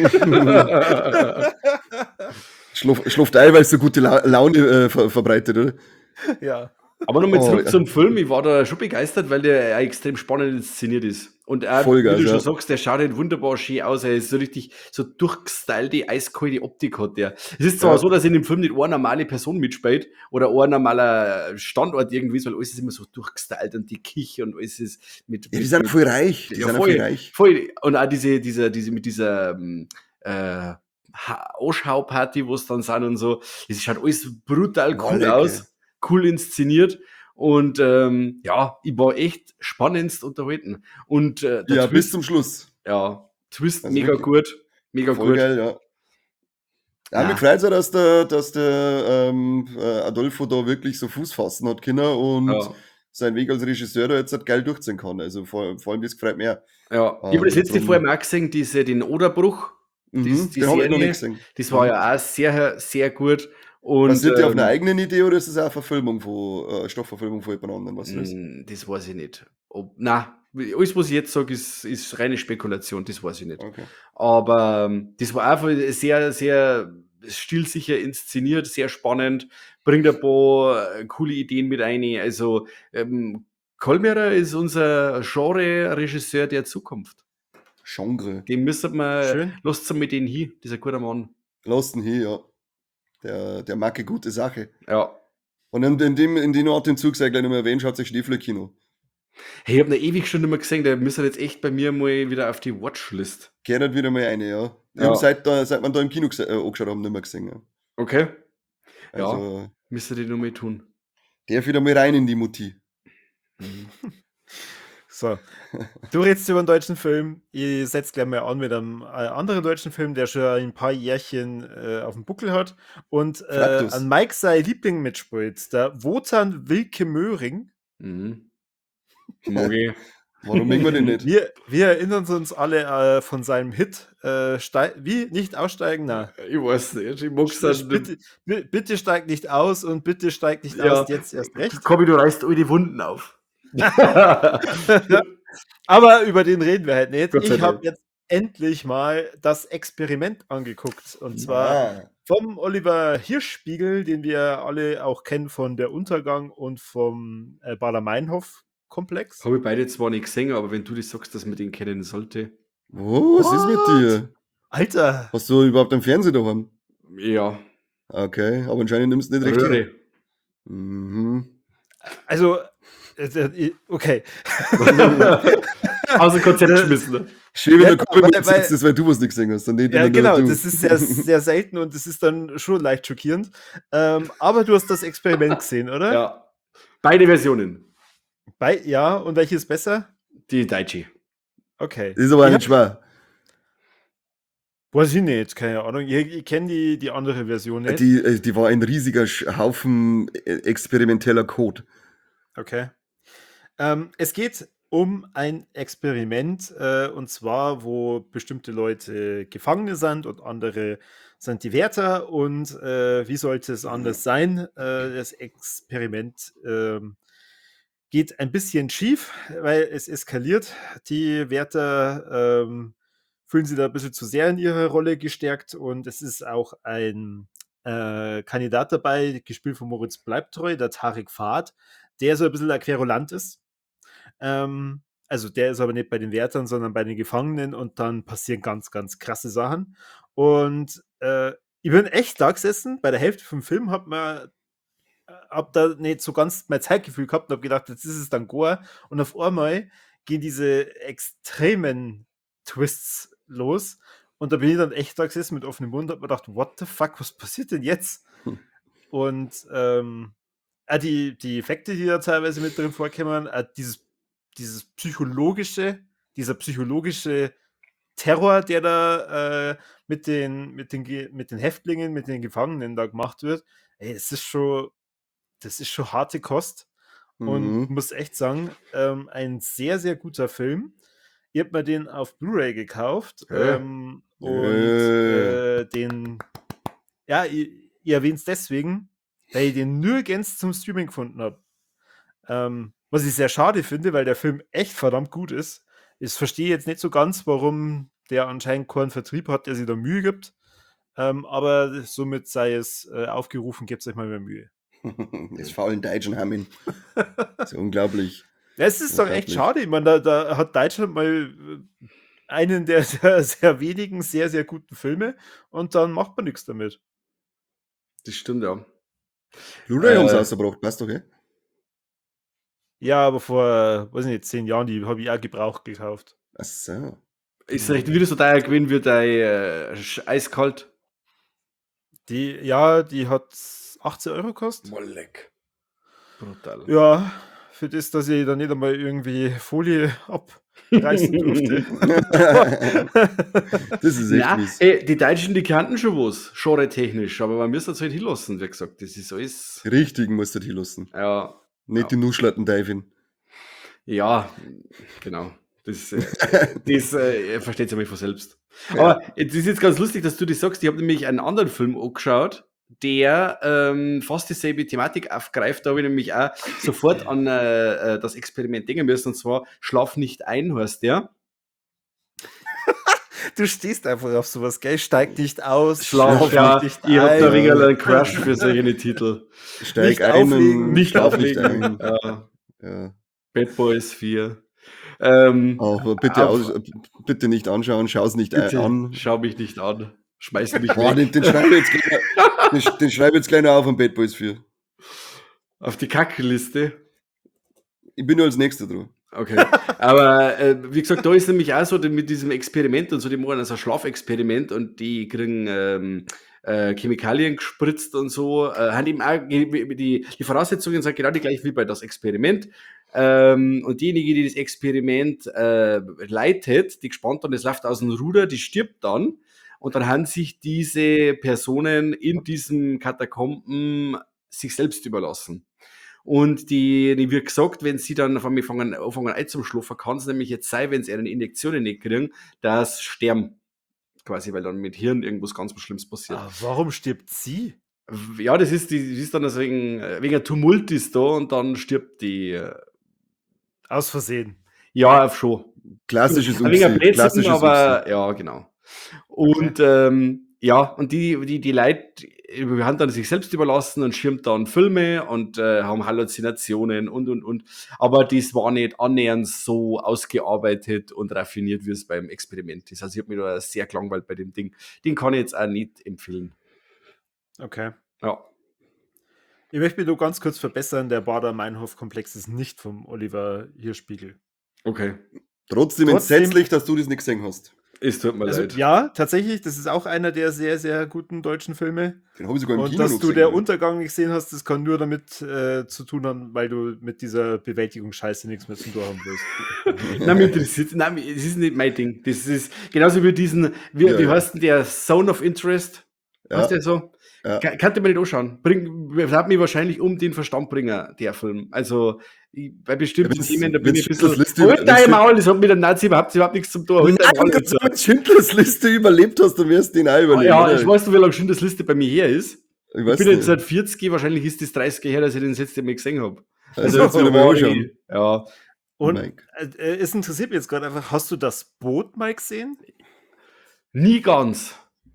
Schläft ein, weil es so gute Laune verbreitet, oder? Ja. Aber nochmal zurück zum Film. Ich war da schon begeistert, weil der extrem spannend inszeniert ist. Und auch, wie du schon sagst, der schaut halt wunderbar schön aus. Er ist so richtig so durchgestylte, eiskalte Optik hat der. Es ist zwar so, dass in dem Film nicht eine normale Person mitspielt oder ein normaler Standort irgendwie ist, weil alles ist immer so durchgestylt und die Küche und alles ist mit... Ja, die sind voll reich. Voll. Und auch diese mit dieser Ausschauparty, wo es dann sind und so. Das schaut alles brutal cool aus. Cool inszeniert und ja, ich war echt spannendst unterhalten. Und der Twist, bis zum Schluss. Ja, Twist also mega gut. Mega voll gut. Geil, ja. Ja, mich freut es auch, dass der Adolfo da wirklich so Fuß fassen hat können und seinen Weg als Regisseur da jetzt halt geil durchziehen kann. Also vor allem das gefreut mich auch. Ja, ich habe das letzte vorher mal gesehen, den Oderbruch. Den habe ich noch nicht gesehen. Das war ja auch sehr, sehr gut. Und, basiert der auf einer eigenen Idee oder ist es auch eine Stoffverfilmung von jemand anderem? Was ist das? Das weiß ich nicht. Nein, alles, was ich jetzt sage, ist reine Spekulation, das weiß ich nicht. Okay. Aber das war einfach sehr, sehr stilsicher inszeniert, sehr spannend, bringt ein paar coole Ideen mit ein. Also Kolmerer ist unser Genre-Regisseur der Zukunft. Genre. Den müssen wir, lasst mal den hin, dieser gute Mann. Lasst ihn hin, ja. Der mag eine gute Sache. Ja. Und in den Atemzug sei gleich nicht mehr erwähnt, schaut sich Schneeflöckchen. Hey, ich habe noch ewig schon nicht mehr gesehen, der müsste jetzt echt bei mir mal wieder auf die Watchlist. Gehört halt wieder mal eine, ja. Ich Ja. habe seit man da im Kino angeschaut haben, nicht mehr gesehen. Ja. Okay. Also, Müsste die nur mal tun. darf wieder mal rein in die Mutti. So. Du redest über einen deutschen Film. Ich setze gleich mal an mit einem anderen deutschen Film, der schon ein paar Jährchen auf dem Buckel hat. Und Fraktus. an Mike sein Liebling mitspielt, der Wotan Wilke Möhring. Mhm. Mag ich. Warum mögen wir den nicht? Wir erinnern uns alle von seinem Hit. Wie? Nicht aussteigen? Na. Ich weiß nicht. Ich mag's dann. Bitte steigt nicht aus und bitte steigt nicht Ja. aus, jetzt erst recht. Kobi, du reißt all die Wunden auf. Aber über den reden wir halt nicht. Gott sei Ich habe Dank. jetzt endlich mal das Experiment angeguckt. Und zwar Ah, vom Oliver Hirschspiegel, den wir alle auch kennen von Der Untergang und vom Baader-Meinhof-Komplex. Habe ich beide zwar nicht gesehen, aber wenn du das sagst, dass man den kennen sollte. was ist mit dir? Alter, Hast du überhaupt einen Fernseher daheim? Ja. Okay, aber anscheinend nimmst du nicht recht. Röhre. Mhm. also, okay. Aus dem Konzept geschmissen. Schön, wenn Ja, der Kobi weil- mit sitzt, das, weil du was nicht gesehen hast. Und nicht Ja, nur genau, du. das ist sehr, sehr selten und das ist dann schon leicht schockierend. Aber du hast das Experiment gesehen, oder? Ja. Beide Versionen. Ja, und welche ist besser? Die Daichi. Okay. Das ist aber Ich nicht schwer. Weiß ich nicht, keine Ahnung. Ich kenne die andere Version nicht. Die war ein riesiger Haufen experimenteller Code. Okay. Es geht um ein Experiment, und zwar, wo bestimmte Leute Gefangene sind und andere sind die Wärter. Und wie sollte es anders sein? Das Experiment geht ein bisschen schief, weil es eskaliert. Die Wärter fühlen sich da ein bisschen zu sehr in ihre Rolle gestärkt und es ist auch ein Kandidat dabei, gespielt von Moritz Bleibtreu, der Tarek Fahd, der so ein bisschen ein Querulant ist. Also der ist aber nicht bei den Wärtern, sondern bei den Gefangenen und dann passieren ganz, ganz krasse Sachen. Und ich bin echt da gesessen, bei der Hälfte vom Film hab da nicht so ganz mein Zeitgefühl gehabt und hab gedacht, jetzt ist es dann Gore und auf einmal gehen diese extremen Twists los und da bin ich dann echt da gesessen mit offenem Mund und hab mir gedacht, what the fuck, was passiert denn jetzt? Und die Effekte, die da teilweise mit drin vorkommen, dieser psychologische Terror, der da mit den Häftlingen, mit den Gefangenen da gemacht wird, ey, das ist schon harte Kost. Und Mhm. muss echt sagen, ein sehr, sehr guter Film. Ich habe mir den auf Blu-ray gekauft. Und ich erwähne es deswegen, weil ich den nirgends zum Streaming gefunden habe. Was ich sehr schade finde, weil der Film echt verdammt gut ist. Ich verstehe jetzt nicht so ganz, warum der anscheinend keinen Vertrieb hat, der sich da Mühe gibt. Aber somit sei es aufgerufen, gebt euch mal mehr Mühe. Das faulen Deutschen haben ihn. Das ist unglaublich. Ja, es ist doch echt Unglaublich. schade. Ich meine, da hat Deutschland mal einen der sehr, sehr wenigen, sehr, sehr guten Filme und dann macht man nichts damit. Das stimmt, ja. Blu-ray haben sie rausgebracht, passt doch, eh? Ja, aber vor, weiß nicht, 10 Jahren, die habe ich auch gebraucht gekauft. Ach so. Ist recht wieder so teuer gewesen wie dein Eiskalt. Die hat 18 Euro gekostet. Molleck. Brutal. Ja, für das, dass ich da nicht einmal irgendwie Folie abreißen durfte. Das ist echt Ja, mies. die Deutschen, die kannten schon was, genre-technisch, aber man müsste es halt hinlassen, wie gesagt. Das ist alles. Richtigen musst du die lassen. Ja, Nicht die Nuschlatten Teufel. ja, genau. Das versteht sich mal von selbst. Aber es ist jetzt ganz lustig, dass du das sagst. Ich habe nämlich einen anderen Film angeschaut, der fast dieselbe Thematik aufgreift. Da habe ich nämlich auch sofort an das Experiment denken müssen. Und zwar Schlaf nicht ein, heißt der. Du stehst einfach auf sowas, gell? Steig nicht aus, Schlaf, ja. nicht Ich habe da ein. wegen einen Crush für solche Titel. Steig Nicht ein auflegen, und Nicht schlaf nicht auflegen. ein. Ja. Ja. Bad Boys 4. Aber bitte, Auf- bitte nicht anschauen, schau's nicht Bitte an. schau mich nicht an. Schmeiß mich Boah, weg. den schneiden wir jetzt gleich. Den schreibe ich jetzt gleich noch auf am Bad Boys 4. Auf die Kackliste. Ich bin nur als Nächster dran. Okay. Aber wie gesagt, da ist nämlich auch so mit diesem Experiment und so, die machen also ein Schlafexperiment und die kriegen Chemikalien gespritzt und so. Haben eben auch die Voraussetzungen sind genau die gleichen wie bei das Experiment. Und diejenige, die das Experiment leitet, die gespannt dann, das läuft aus dem Ruder, die stirbt dann. Und dann haben sich diese Personen in diesem Katakomben sich selbst überlassen. Und die wird gesagt, wenn sie dann auf einmal anfangen Ei zum Schlafen, kann es nämlich jetzt sein, wenn sie eine Injektion nicht kriegen, dass sterben. Quasi, weil dann mit Hirn irgendwas ganz Schlimmes passiert. Warum stirbt sie? Ja, das ist dann wegen ein Tumult ist da und dann stirbt die. Aus Versehen. Ja, schon. Klassisches Ein wenig ein Upsi. Blödsinn, Klassisches aber Upsi. ja, genau. Und ja, und die Leute haben dann sich selbst überlassen und schirmt dann Filme und haben Halluzinationen und. Aber das war nicht annähernd so ausgearbeitet und raffiniert, wie es beim Experiment ist. Also ich habe mich da sehr gelangweilt bei dem Ding. Den kann ich jetzt auch nicht empfehlen. Okay. Ja. Ich möchte mich nur ganz kurz verbessern, der Bader-Meinhof-Komplex ist nicht vom Oliver Hirschbiegel. Okay. Trotzdem entsetzlich, dass du das nicht gesehen hast. Es tut mir Also leid. ja, tatsächlich, das ist auch einer der sehr, sehr guten deutschen Filme. Den habe ich sogar im Und Kino dass noch du gesehen. der ja. Untergang nicht gesehen hast, das kann nur damit zu tun haben, weil du mit dieser Bewältigungsscheiße nichts mehr zu tun haben willst. Nein, mich interessiert, nein, es ist nicht mein Ding. Das ist genauso wie diesen, wie Ja. heißt denn der Zone of Interest? Ja. Heißt der so? Ja. Kannte man nicht anschauen. Hat mich wahrscheinlich um den Verstand bringen, der Film. Also, bei bestimmten wenn's- Themen, da bin ich ein wenn's Schindlers bisschen. Liste- Holt dein Maul, das hat mit der Nazi überhaupt nichts zu tun. Holt dein Maul Nein, jetzt. wenn du Schindlers Liste überlebt hast, dann wirst du den auch überleben. Ja, oder? ich weiß nicht, wie lange schon das Liste bei mir her ist. Ich Ich weiß bin nicht. jetzt seit 40, wahrscheinlich ist das 30 her, dass ich den das letzte Mal gesehen habe. Also, jetzt wieder mal war anschauen. ja, Und Mike. es interessiert mich jetzt gerade einfach, hast du das Boot mal gesehen? nie ganz.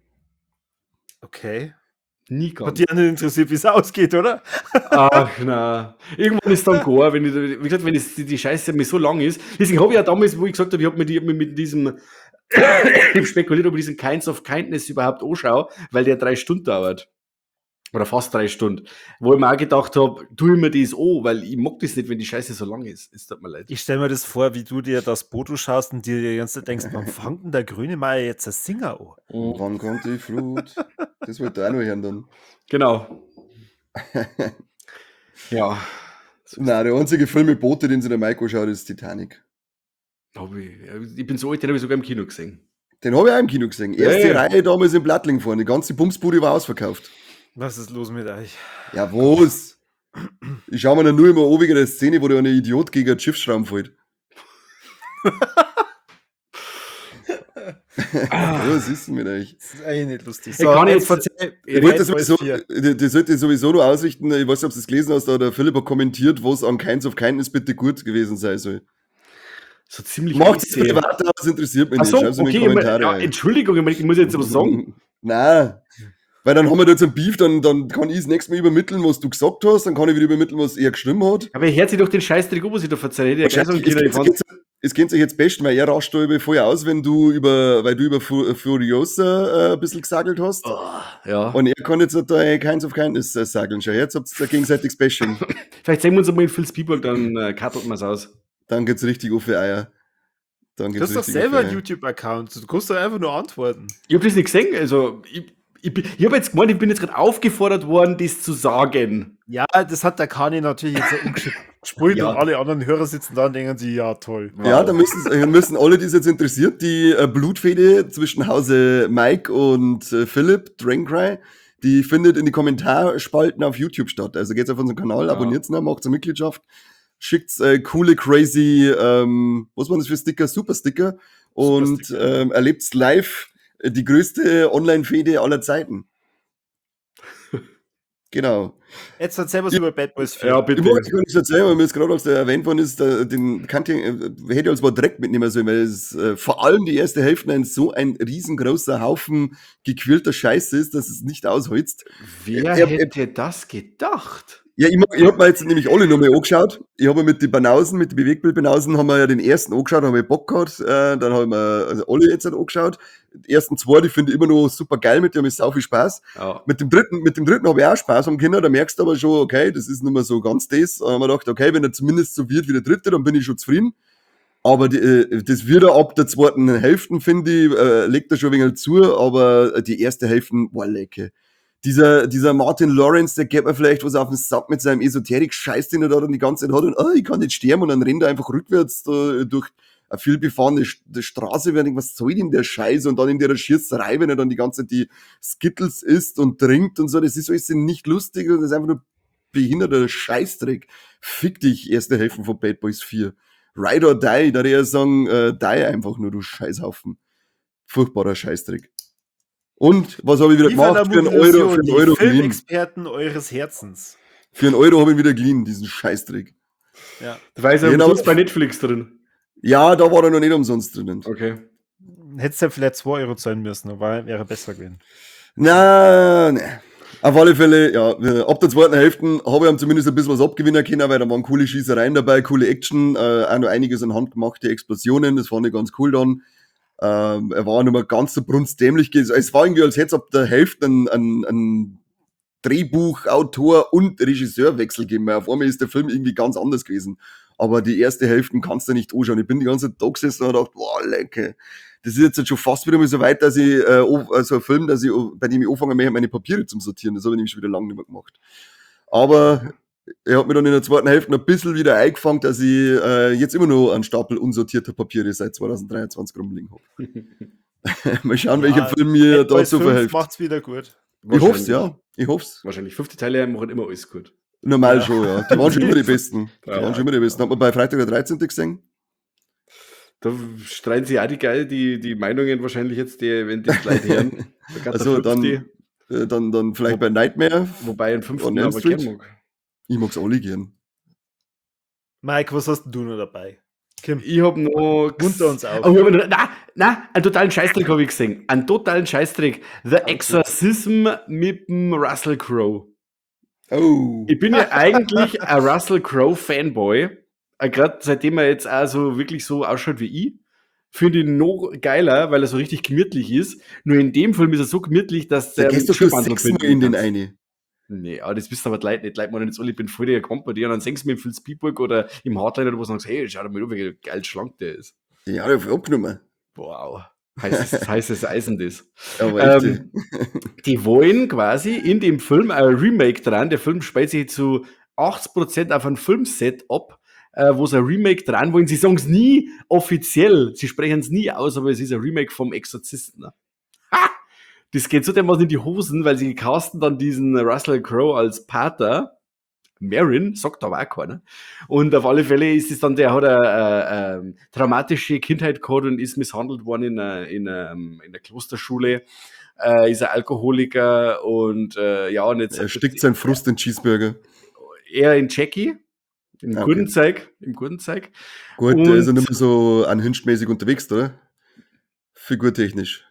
Okay. Nie Hat ganz. die anderen interessiert, wie es ausgeht, oder? Ach, na. Irgendwann ist dann gar, wie gesagt, wenn die Scheiße mir so lang ist. Deswegen habe ich ja damals, wo ich gesagt habe, ich habe mir mit diesem, ich habe spekuliert, ob ich diesen Kinds of Kindness überhaupt anschaue, weil der 3 Stunden dauert. Oder fast 3 Stunden. Wo ich mir auch gedacht habe, tue ich mir das an, weil ich mag das nicht, wenn die Scheiße so lang ist. Es tut mir leid. Ich stelle mir das vor, wie du dir das Boot schaust und dir die ganze Zeit denkst, wann fängt denn der Grönemeyer jetzt ein Singer an? Wann kommt die Flut? Das wollte ich auch noch hören dann. Genau. Ja. Nein, der einzige Film mit Boote, den sie der Mike anschaut, ist Titanic. Ich bin so alt, den habe ich sogar im Kino gesehen. Den habe ich auch im Kino gesehen. Erste Ja. Reihe damals in Blattling vorne. Die ganze Bumsbude war ausverkauft. Was ist los mit euch? Ja, was? Ich schaue mir dann nur immer an wegen der Szene, wo der eine Idiot gegen einen Schiffsschraum fällt. Was ist denn mit euch? Das ist eigentlich nicht lustig. Ich kann jetzt- Ich wollte das sowieso, das sollte ich sowieso noch ausrichten. Ich weiß nicht, ob du es gelesen hast, da hat der Philipp hat kommentiert, was an Kinds of Kindness bitte gut gewesen sein soll. So ziemlich Macht es easy. privat, aber es interessiert mich Ach nicht. so, Schreib's in die okay, Kommentare. ja, rein. Entschuldigung, ich muss jetzt was sagen. Nein. Weil dann haben wir da jetzt ein Beef, dann kann ich das nächste Mal übermitteln, was du gesagt hast, dann kann ich wieder übermitteln, was er geschrieben hat. Aber ich hört sich doch den Scheißdreck an, was ich da verzeihe. Der Geist und Kinder, ich fand- Es kennt sich jetzt besten, weil er rascht da über vorher aus, weil du über Furiosa ein bisschen gesagelt hast. Ja. Und er kann jetzt da Kinds of Kindness sageln. Schau, jetzt habt ihr gegenseitig Bashing. Vielleicht sehen wir uns einmal in Phil Spielberg, dann cuttelt man es aus. Dann geht's richtig auf die Eier. Dann Du geht's hast doch richtig selber auf die einen Eier. YouTube-Account. Du kannst doch einfach nur antworten. Ich habe das nicht gesehen, also ich habe jetzt gemeint, ich bin jetzt gerade aufgefordert worden, das zu sagen. Ja, das hat der Kani natürlich jetzt umgeschickt gespielt Ja. und alle anderen Hörer sitzen da und denken sich, ja toll. Ja, da müssen alle, die es jetzt interessiert, die Blutfehde zwischen Hause Mike und Philipp, Draincry, die findet in die Kommentarspalten auf YouTube statt. Also geht's auf unseren Kanal, Ja. abonniert's, macht's eine Mitgliedschaft, schickt's coole, crazy, was waren das für Sticker? Super Sticker und Super erlebt's live die größte Online-Fehde aller Zeiten. Genau. Jetzt erzähl was über Bad Boys 4. Ja, Ich bitte. wollte gar nicht erzählen, weil mir jetzt gerade, als der erwähnt worden ist, den kannte ich, hätte ich als Wort direkt mitnehmen sollen, weil es vor allem die erste Hälfte so ein riesengroßer Haufen gequälter Scheiße ist, dass es nicht ausholst. Wer Er- hätte das gedacht? Ja, ich hab mir jetzt nämlich alle nochmal angeschaut. Ich habe mir mit den Banausen, mit den Bewegtbild-Banausen, haben wir ja den ersten angeschaut, haben wir Bock gehabt. Dann haben wir also alle jetzt halt angeschaut. Die ersten zwei, die finde ich immer noch super geil, mit dem ist sau viel Spaß. Ja. Mit dem dritten habe ich auch Spaß am Kinder, da merkst du aber schon, okay, das ist nicht mehr so ganz das. Da haben wir gedacht, okay, wenn er zumindest so wird wie der dritte, dann bin ich schon zufrieden. Aber das wird er ab der zweiten Hälfte, finde ich, legt er schon ein wenig zu, aber die erste Hälfte war lecker. Dieser Martin Lawrence, der geht mir vielleicht was auf den Sack mit seinem Esoterik-Scheiß, den er da dann die ganze Zeit hat und ich kann nicht sterben und dann rennt er einfach rückwärts da, durch eine viel befahrene Straße, wenn ich, was soll denn der Scheiß und dann in der Schießerei, wenn er dann die ganze Zeit die Skittles isst und trinkt und so, das ist alles nicht lustig, das ist einfach nur behinderter Scheißdreck. Fick dich, erste Hälfte von Bad Boys 4. Ride or die, da eher sagen, die einfach nur, du Scheißhaufen. Furchtbarer Scheißdreck. Und was habe ich wieder Viva la gemacht? Für einen Movilusion, Euro die geliehen. Filmexperten eures Herzens. Für einen Euro habe ich wieder geliehen, diesen Scheißdreck. Ja. Da war ich Genau. umsonst bei Netflix drin. Ja, da war er noch nicht umsonst drinnen. Okay. Hättest du vielleicht 2 Euro zahlen müssen, aber wäre besser gewesen. Na, ne. Auf alle Fälle, ja, ab der zweiten Hälfte habe ich ihm zumindest ein bisschen was abgewinnen können, weil da waren coole Schießereien dabei, coole Action, auch noch einiges an handgemachte Explosionen, das fand ich ganz cool dann. Er war nicht mehr ganz so brunstdämlich. Es war irgendwie, als hätte es ab der Hälfte ein Drehbuchautor und Regisseurwechsel gegeben. Weil auf einmal ist der Film irgendwie ganz anders gewesen. Aber die erste Hälfte kannst du nicht anschauen. Ich bin die ganze Zeit da gesessen und gedacht, boah, lecker. Das ist jetzt halt schon fast wieder mal so weit, dass ich so ein Film, bei dem ich anfangen möchte, meine Papiere zum Sortieren. Das habe ich nämlich schon wieder lange nicht mehr gemacht. Aber er hat mir dann in der zweiten Hälfte ein bisschen wieder eingefangen, dass ich jetzt immer noch einen Stapel unsortierter Papiere seit 2023 rumliegen habe. Mal schauen, welcher Film mir da so verhilft. Macht's wieder gut. Ich hoff's, ja. Ich hoff's. Wahrscheinlich 50 Teile machen immer alles gut. Normal Ja. schon, ja. Die waren schon immer die besten. Die Ja, waren schon immer die besten. Hat man bei Freitag der 13. gesehen? Da streiten sich auch die Meinungen wahrscheinlich jetzt, wenn die Leute hören. Da geht der Also fünfte, dann vielleicht bei Nightmare. wobei ein on fünften Elm aber Street. gern mag. Ich mag's alle gern. Mike, was hast denn du noch dabei? Kim, Ich hab noch. munter uns auf. Oh, ich hab noch einen totalen Scheißdreck habe ich gesehen. Einen totalen Scheißdreck. The Exorcism mit dem Russell Crowe. Oh. Ich bin ja eigentlich ein Russell Crowe Fanboy. Gerade seitdem er jetzt auch so wirklich so ausschaut wie ich. Finde ich noch geiler, weil er so richtig gemütlich ist. Nur in dem Film ist er so gemütlich, dass Da der gehst du schon Schuhbandel 6-mal binden in den kannst. eine. Nee, aber das wissen aber die Leute nicht. Die Leute meinen jetzt alle, ich bin voll der gekommen bei dir und dann singen sie mir im Phil Speedburg oder im Hardliner oder wo sie sagen, hey, schau dir mal an, wie geil schlank der ist. Ja, der hat abgenommen. Wow. Heißes Eisen das. Aber echt. Die wollen quasi in dem Film ein Remake dran. Der Film spielt sich zu 80% auf ein Filmset ab, wo sie ein Remake dran wollen. Sie sagen es nie offiziell, sie sprechen es nie aus, aber es ist ein Remake vom Exorzisten. Ha! Das geht so dermaßen in die Hosen, weil sie casten dann diesen Russell Crowe als Pater. Marin, sagt aber auch keiner. Und auf alle Fälle ist es dann, der hat eine traumatische Kindheit gehabt und ist misshandelt worden in der Klosterschule. Ist ein Alkoholiker und ja, und jetzt Er stickt seinen Frust in Cheeseburger. er in Jackie, im Okay. guten Zeug, im guten Zeug. Gut, der ist ja Und- nicht mehr so anhünschmäßig unterwegs, oder? Figurtechnisch.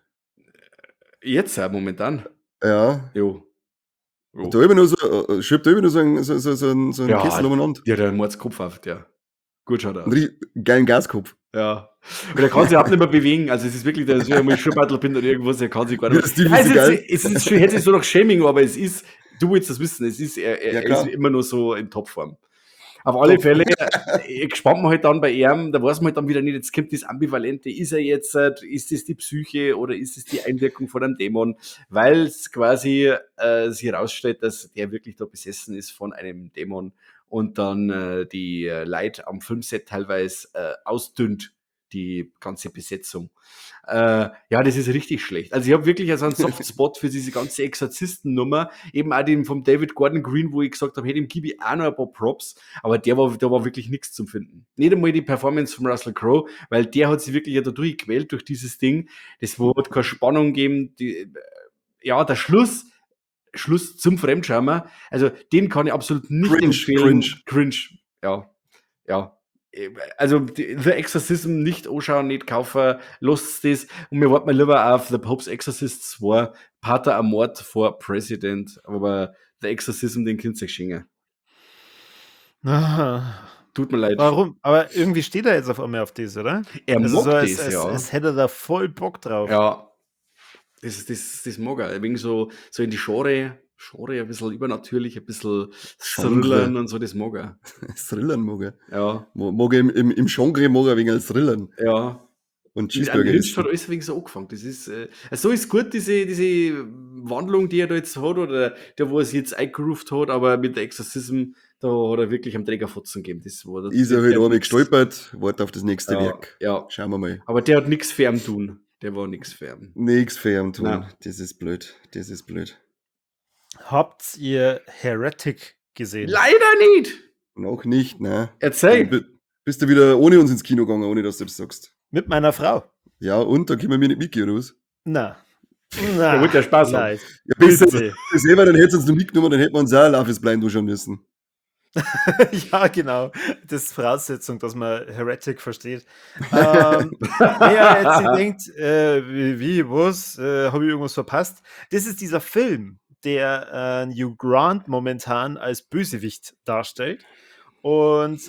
Jetzt auch momentan. Ja. Jo. Jo. Da habe ich nur so, schiebt da immer nur so einen Ja. Kessel umeinander. Ja, der Mordskopf auf, der. Gut schaut er aus. Einen geilen Gaskopf. Ja. Und er kann sich auch nicht mehr bewegen. Also es ist wirklich, der soll ja mal Schuhbattel bin oder irgendwas, er kann sich gar Ja, nicht das Steve mehr. ist so geil. Es ist schon, hätte sich so nach Shaming, aber es ist, du willst das wissen, es ist, er Ja, klar. ist immer nur so in Topform. Auf alle Top. Fälle, gespannt man halt dann bei ihm, da weiß man halt dann wieder nicht, jetzt kommt das Ambivalente, ist er jetzt, ist es die Psyche oder ist es die Einwirkung von einem Dämon, weil es quasi sich herausstellt, dass der wirklich da besessen ist von einem Dämon und dann die Leute am Filmset teilweise ausdünnt, die ganze Besetzung. Ja, das ist richtig schlecht. Also ich habe wirklich also einen Softspot für diese ganze Exorzistennummer, eben auch den vom David Gordon Green, wo ich gesagt habe, hey, dem gebe ich auch noch ein paar Props, aber da war wirklich nichts zum Finden. Nicht einmal die Performance von Russell Crowe, weil der hat sich wirklich ja da durchgequält durch dieses Ding. Das hat keine Spannung gegeben. Ja, der Schluss zum Fremdschaumer, also den kann ich absolut nicht Cringe, empfehlen. Cringe, ja. Also The Exorcism nicht anschauen, nicht kaufen, lasst das und wir warten mal lieber auf The Pope's Exorcist 2, Pater Amort for President, aber The Exorcism, den könnt ihr euch schenken. Ah, Tut mir leid. warum? Aber irgendwie steht er jetzt auf einmal auf das, oder? Er Also mag so, als, das, als, ja. als hätte er da voll Bock drauf. Ja, das mag er. Wegen so in die Genre ein bisschen übernatürlich, ein bisschen Thrillern und so, das mag er. Thrillern mag er. Ja, Mag er im Genre mag er wegen als Thrillern ja. und An Cheeseburger Lynch hat essen. alles wegen so angefangen. Das ist, so ist gut, diese Wandlung, die er da jetzt hat, oder der, wo er sich jetzt eingegroovt hat, aber mit der Exorcism, da hat er wirklich am Trägerfotzen gegeben. Das war Ist er halt einmal gestolpert, wart auf das nächste Ja, Werk. ja. Schauen wir mal. Aber der hat nichts für ihn tun. Der war nichts für ihn. Nix fair am tun. Nein. Das ist blöd. Das ist blöd. Habt ihr Heretic gesehen? Leider nicht! Noch nicht, ne? Erzähl! Bist du wieder ohne uns ins Kino gegangen, ohne dass du das sagst? Mit meiner Frau? Ja, und? Da können wir mir nicht mitgehen, oder was? Na. Er wollte ja Spaß haben. Nein. Ja, besser. Bitte. Das sehen wir, dann hättest du uns noch mitgenommen, dann hätten wir uns auch Love is Blind anschauen müssen. Ja, genau. Das ist Voraussetzung, dass man Heretic versteht. Wer jetzt sich denkt, was, habe ich irgendwas verpasst? Das ist dieser Film, der Hugh Grant momentan als Bösewicht darstellt. Und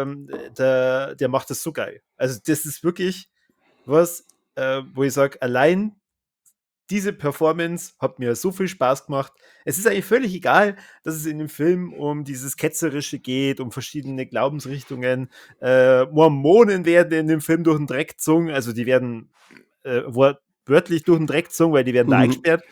der macht das so geil. Also das ist wirklich was, wo ich sage, allein diese Performance hat mir so viel Spaß gemacht. Es ist eigentlich völlig egal, dass es in dem Film um dieses Ketzerische geht, um verschiedene Glaubensrichtungen. Mormonen werden in dem Film durch den Dreck gezogen, also die werden wörtlich durch den Dreck gezogen, weil die werden da eingesperrt.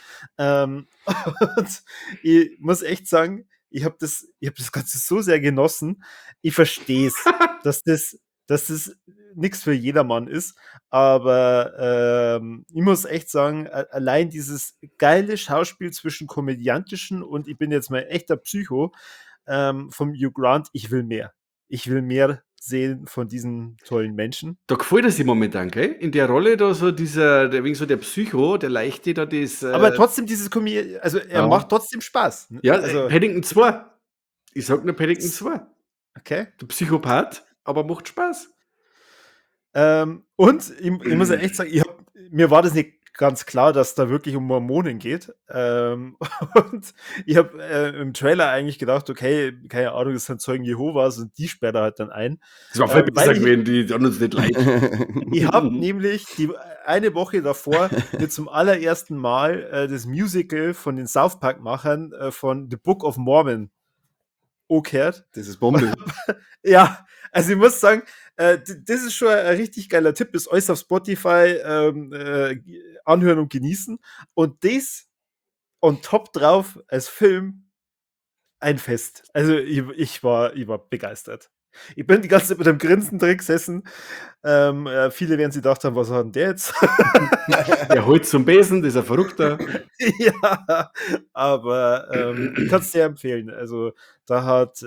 Und ich muss echt sagen, ich hab das Ganze so sehr genossen. Ich verstehe es, dass das nichts für jedermann ist, aber ich muss echt sagen, allein dieses geile Schauspiel zwischen komödiantischen und ich bin jetzt mal echter Psycho vom Hugh Grant, ich will mehr. Ich will mehr sehen von diesen tollen Menschen. Da gefällt er sich momentan, gell? In der Rolle da so wegen so der Psycho, der Leichte da das. Aber trotzdem dieses Komödie, also er ja. macht trotzdem Spaß. Ja, also, Paddington 2. Ich sag nur Paddington 2. okay. Der Psychopath, aber macht Spaß. Und ich muss ja echt sagen, mir war das nicht ganz klar, dass da wirklich um Mormonen geht. Und ich habe im Trailer eigentlich gedacht, okay, keine Ahnung, das sind Zeugen Jehovas und die sperrt er halt dann ein. Das war viel besser gewesen, die haben uns nicht leid. Ich habe nämlich eine Woche davor mir zum allerersten Mal das Musical von den South Park-Machern von The Book of Mormon gehört. Das ist Bombe. Ja, also ich muss sagen, das ist schon ein richtig geiler Tipp. Ist alles auf Spotify anhören und genießen. Und das on top drauf als Film ein Fest. Also ich war begeistert. Ich bin die ganze Zeit mit einem Grinsen drin gesessen. Viele werden sich gedacht haben, was hat denn der jetzt? Der holt zum Besen, das ist ein Verrückter. Ja, aber ich kann es sehr empfehlen. Also da hat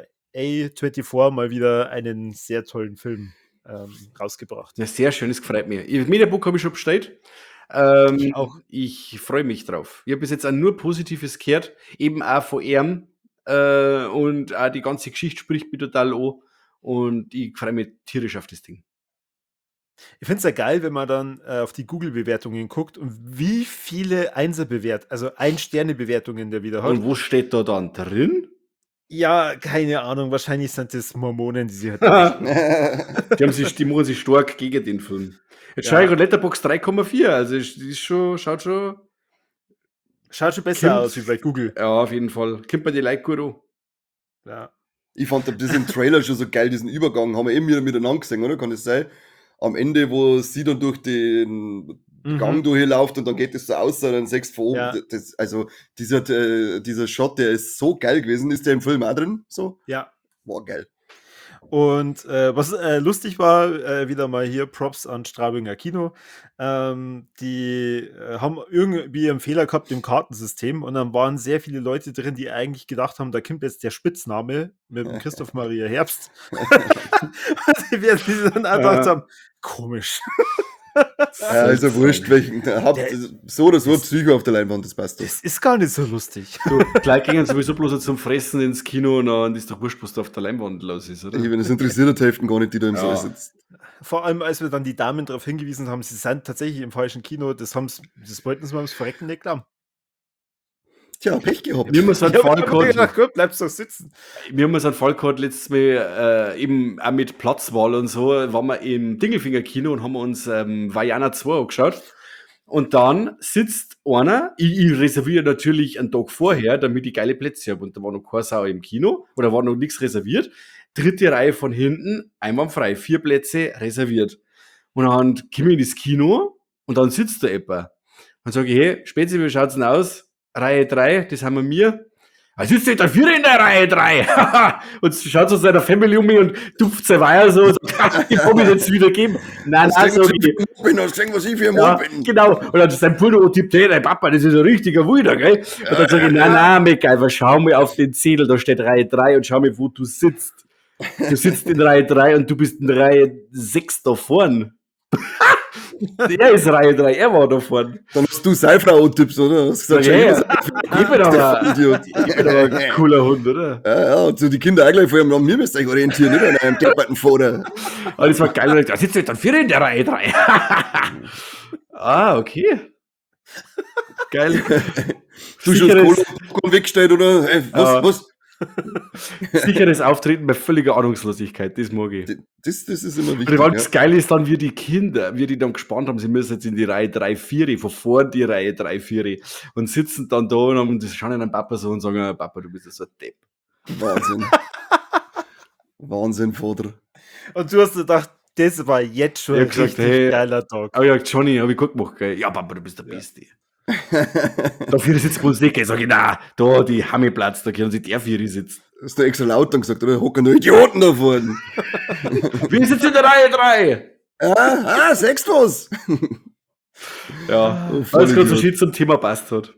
A24 mal wieder einen sehr tollen Film rausgebracht. Ja, sehr schön, das gefreut mich. Mediabook habe ich schon bestellt. Ich auch. Ich freue mich drauf. Ich habe bis jetzt auch nur Positives gehört, eben auch von ihm. Und auch die ganze Geschichte spricht mich total an. Und ich freue mich tierisch auf das Ding. Ich finde es ja geil, wenn man dann auf die Google-Bewertungen guckt und wie viele also Ein-Sterne-Bewertungen der wieder hat. Und wo steht da dann drin? Ja, keine Ahnung. Wahrscheinlich sind das Mormonen, die sie halt Die machen sich stark gegen den Film. Jetzt Ja. schaue ich Letterboxd 3,4. Also ist schon, schaut schon. Schaut schon besser aus wie bei Google. Ja, auf jeden Fall. Kommt bei die Like gut an. Ja. Ich fand das im Trailer schon so geil, diesen Übergang. Haben wir eben wieder miteinander gesehen, oder? Kann das sein? Am Ende, wo sie dann durch den Gang durchläuft und dann geht es so aus, dann sechs von oben. Ja. Also dieser Shot, der ist so geil gewesen. Ist der im Film auch drin? So? Ja. War geil. Und was lustig war, wieder mal hier Props an Straubinger Kino. Die haben irgendwie einen Fehler gehabt im Kartensystem und dann waren sehr viele Leute drin, die eigentlich gedacht haben, da kommt jetzt der Spitzname mit dem Christoph Maria Herbst. Die werden sich dann auch gedacht haben, komisch. Also wurscht, welchen. So oder so ein Psycho auf der Leinwand, das passt doch. Das ist gar nicht so lustig. So, gleich gingen sowieso bloß zum Fressen ins Kino und dann ist doch wurscht, was da auf der Leinwand los ist, oder? Wenn es interessiert, die Hälfte gar nicht, die da im Ja. Saal sitzt. Vor allem, als wir dann die Damen darauf hingewiesen haben, sie sind tatsächlich im falschen Kino, das wollten sie mal ums Verrecken nicht glauben. Tja, Pech gehabt. Wir haben so einen Ja, Fall aber ich hab mir gehabt, gedacht, gut, bleibst doch sitzen. letztes Mal, eben auch mit Platzwahl und so, waren wir im Dingelfinger-Kino und haben uns Vajana 2 angeschaut. Und dann sitzt einer, ich reserviere natürlich einen Tag vorher, damit ich geile Plätze habe. Und da war noch keine Sau im Kino, oder war noch nichts reserviert. Dritte Reihe von hinten, einwandfrei, 4 Plätze reserviert. Und dann komme ich ins Kino und dann sitzt da jemand. Dann sage ich, hey, Spezi, wie schaut's denn aus? Reihe 3, das haben wir. Er sitzt nicht der Vierer in der Reihe 3. Und schaut so seiner Family um mich und tupft sie weiter so. Die hab ich jetzt wieder geben. Nein, Hast so du wie. gesehen, was ich für ein Ja, Mob bin? genau. Und dann sein Bruder tippt, hey, dein Papa, das ist ein richtiger Wilder, gell? Und dann sage ich, nein, MacGyver, schau mal auf den Zettel, da steht Reihe 3 und schau mal, wo du sitzt. Du sitzt in Reihe 3 und du bist in Reihe 6 da vorn. Er ist Reihe 3, er war da vorn. Dann hast du Seifrau und Tipps, oder? Hast gesagt, Ja, schau, ja. Ich bin aber ein cooler Hund, oder? Ja, und so die Kinder auch gleich vor allem, wir müsst euch orientieren, nicht an einem depperten Vater. Aber das war geil. Da sitzt jetzt dann 4 in der Reihe 3. Okay. Geil. Du schon Sicheres- das Popcorn weggestellt, oder? Hey, was? Sicheres Auftreten bei völliger Ahnungslosigkeit, das mag ich. Das ist immer Und wichtig. vor allem Ja. das Geile ist dann, wie die Kinder, wie die dann gespannt haben, sie müssen jetzt in die Reihe 3, 4, von vorn die Reihe 3, 4 und sitzen dann da und haben, das schauen einen Papa so und sagen, Papa, du bist ja so ein Depp. Wahnsinn. Wahnsinn, Vater. Und du hast gedacht, das war jetzt schon Ich ein hab gesagt, richtig hey, geiler Tag. Aber ich gesagt, Johnny, hab ich gut gemacht, gell? Ja, Papa, du bist der Beste. Dafür sitzt bei uns nicht, gell? Sag ich, na, da, die Hammiplatz, da können sie der 4 sitzen. Hast du extra laut dann gesagt, oder? Hocken nur Idioten da vorne. Wir sitzen in der Reihe 3. Sagst du was? Ja, Oh, voll alles ganz Idiot. verschieden zum Thema passt hat.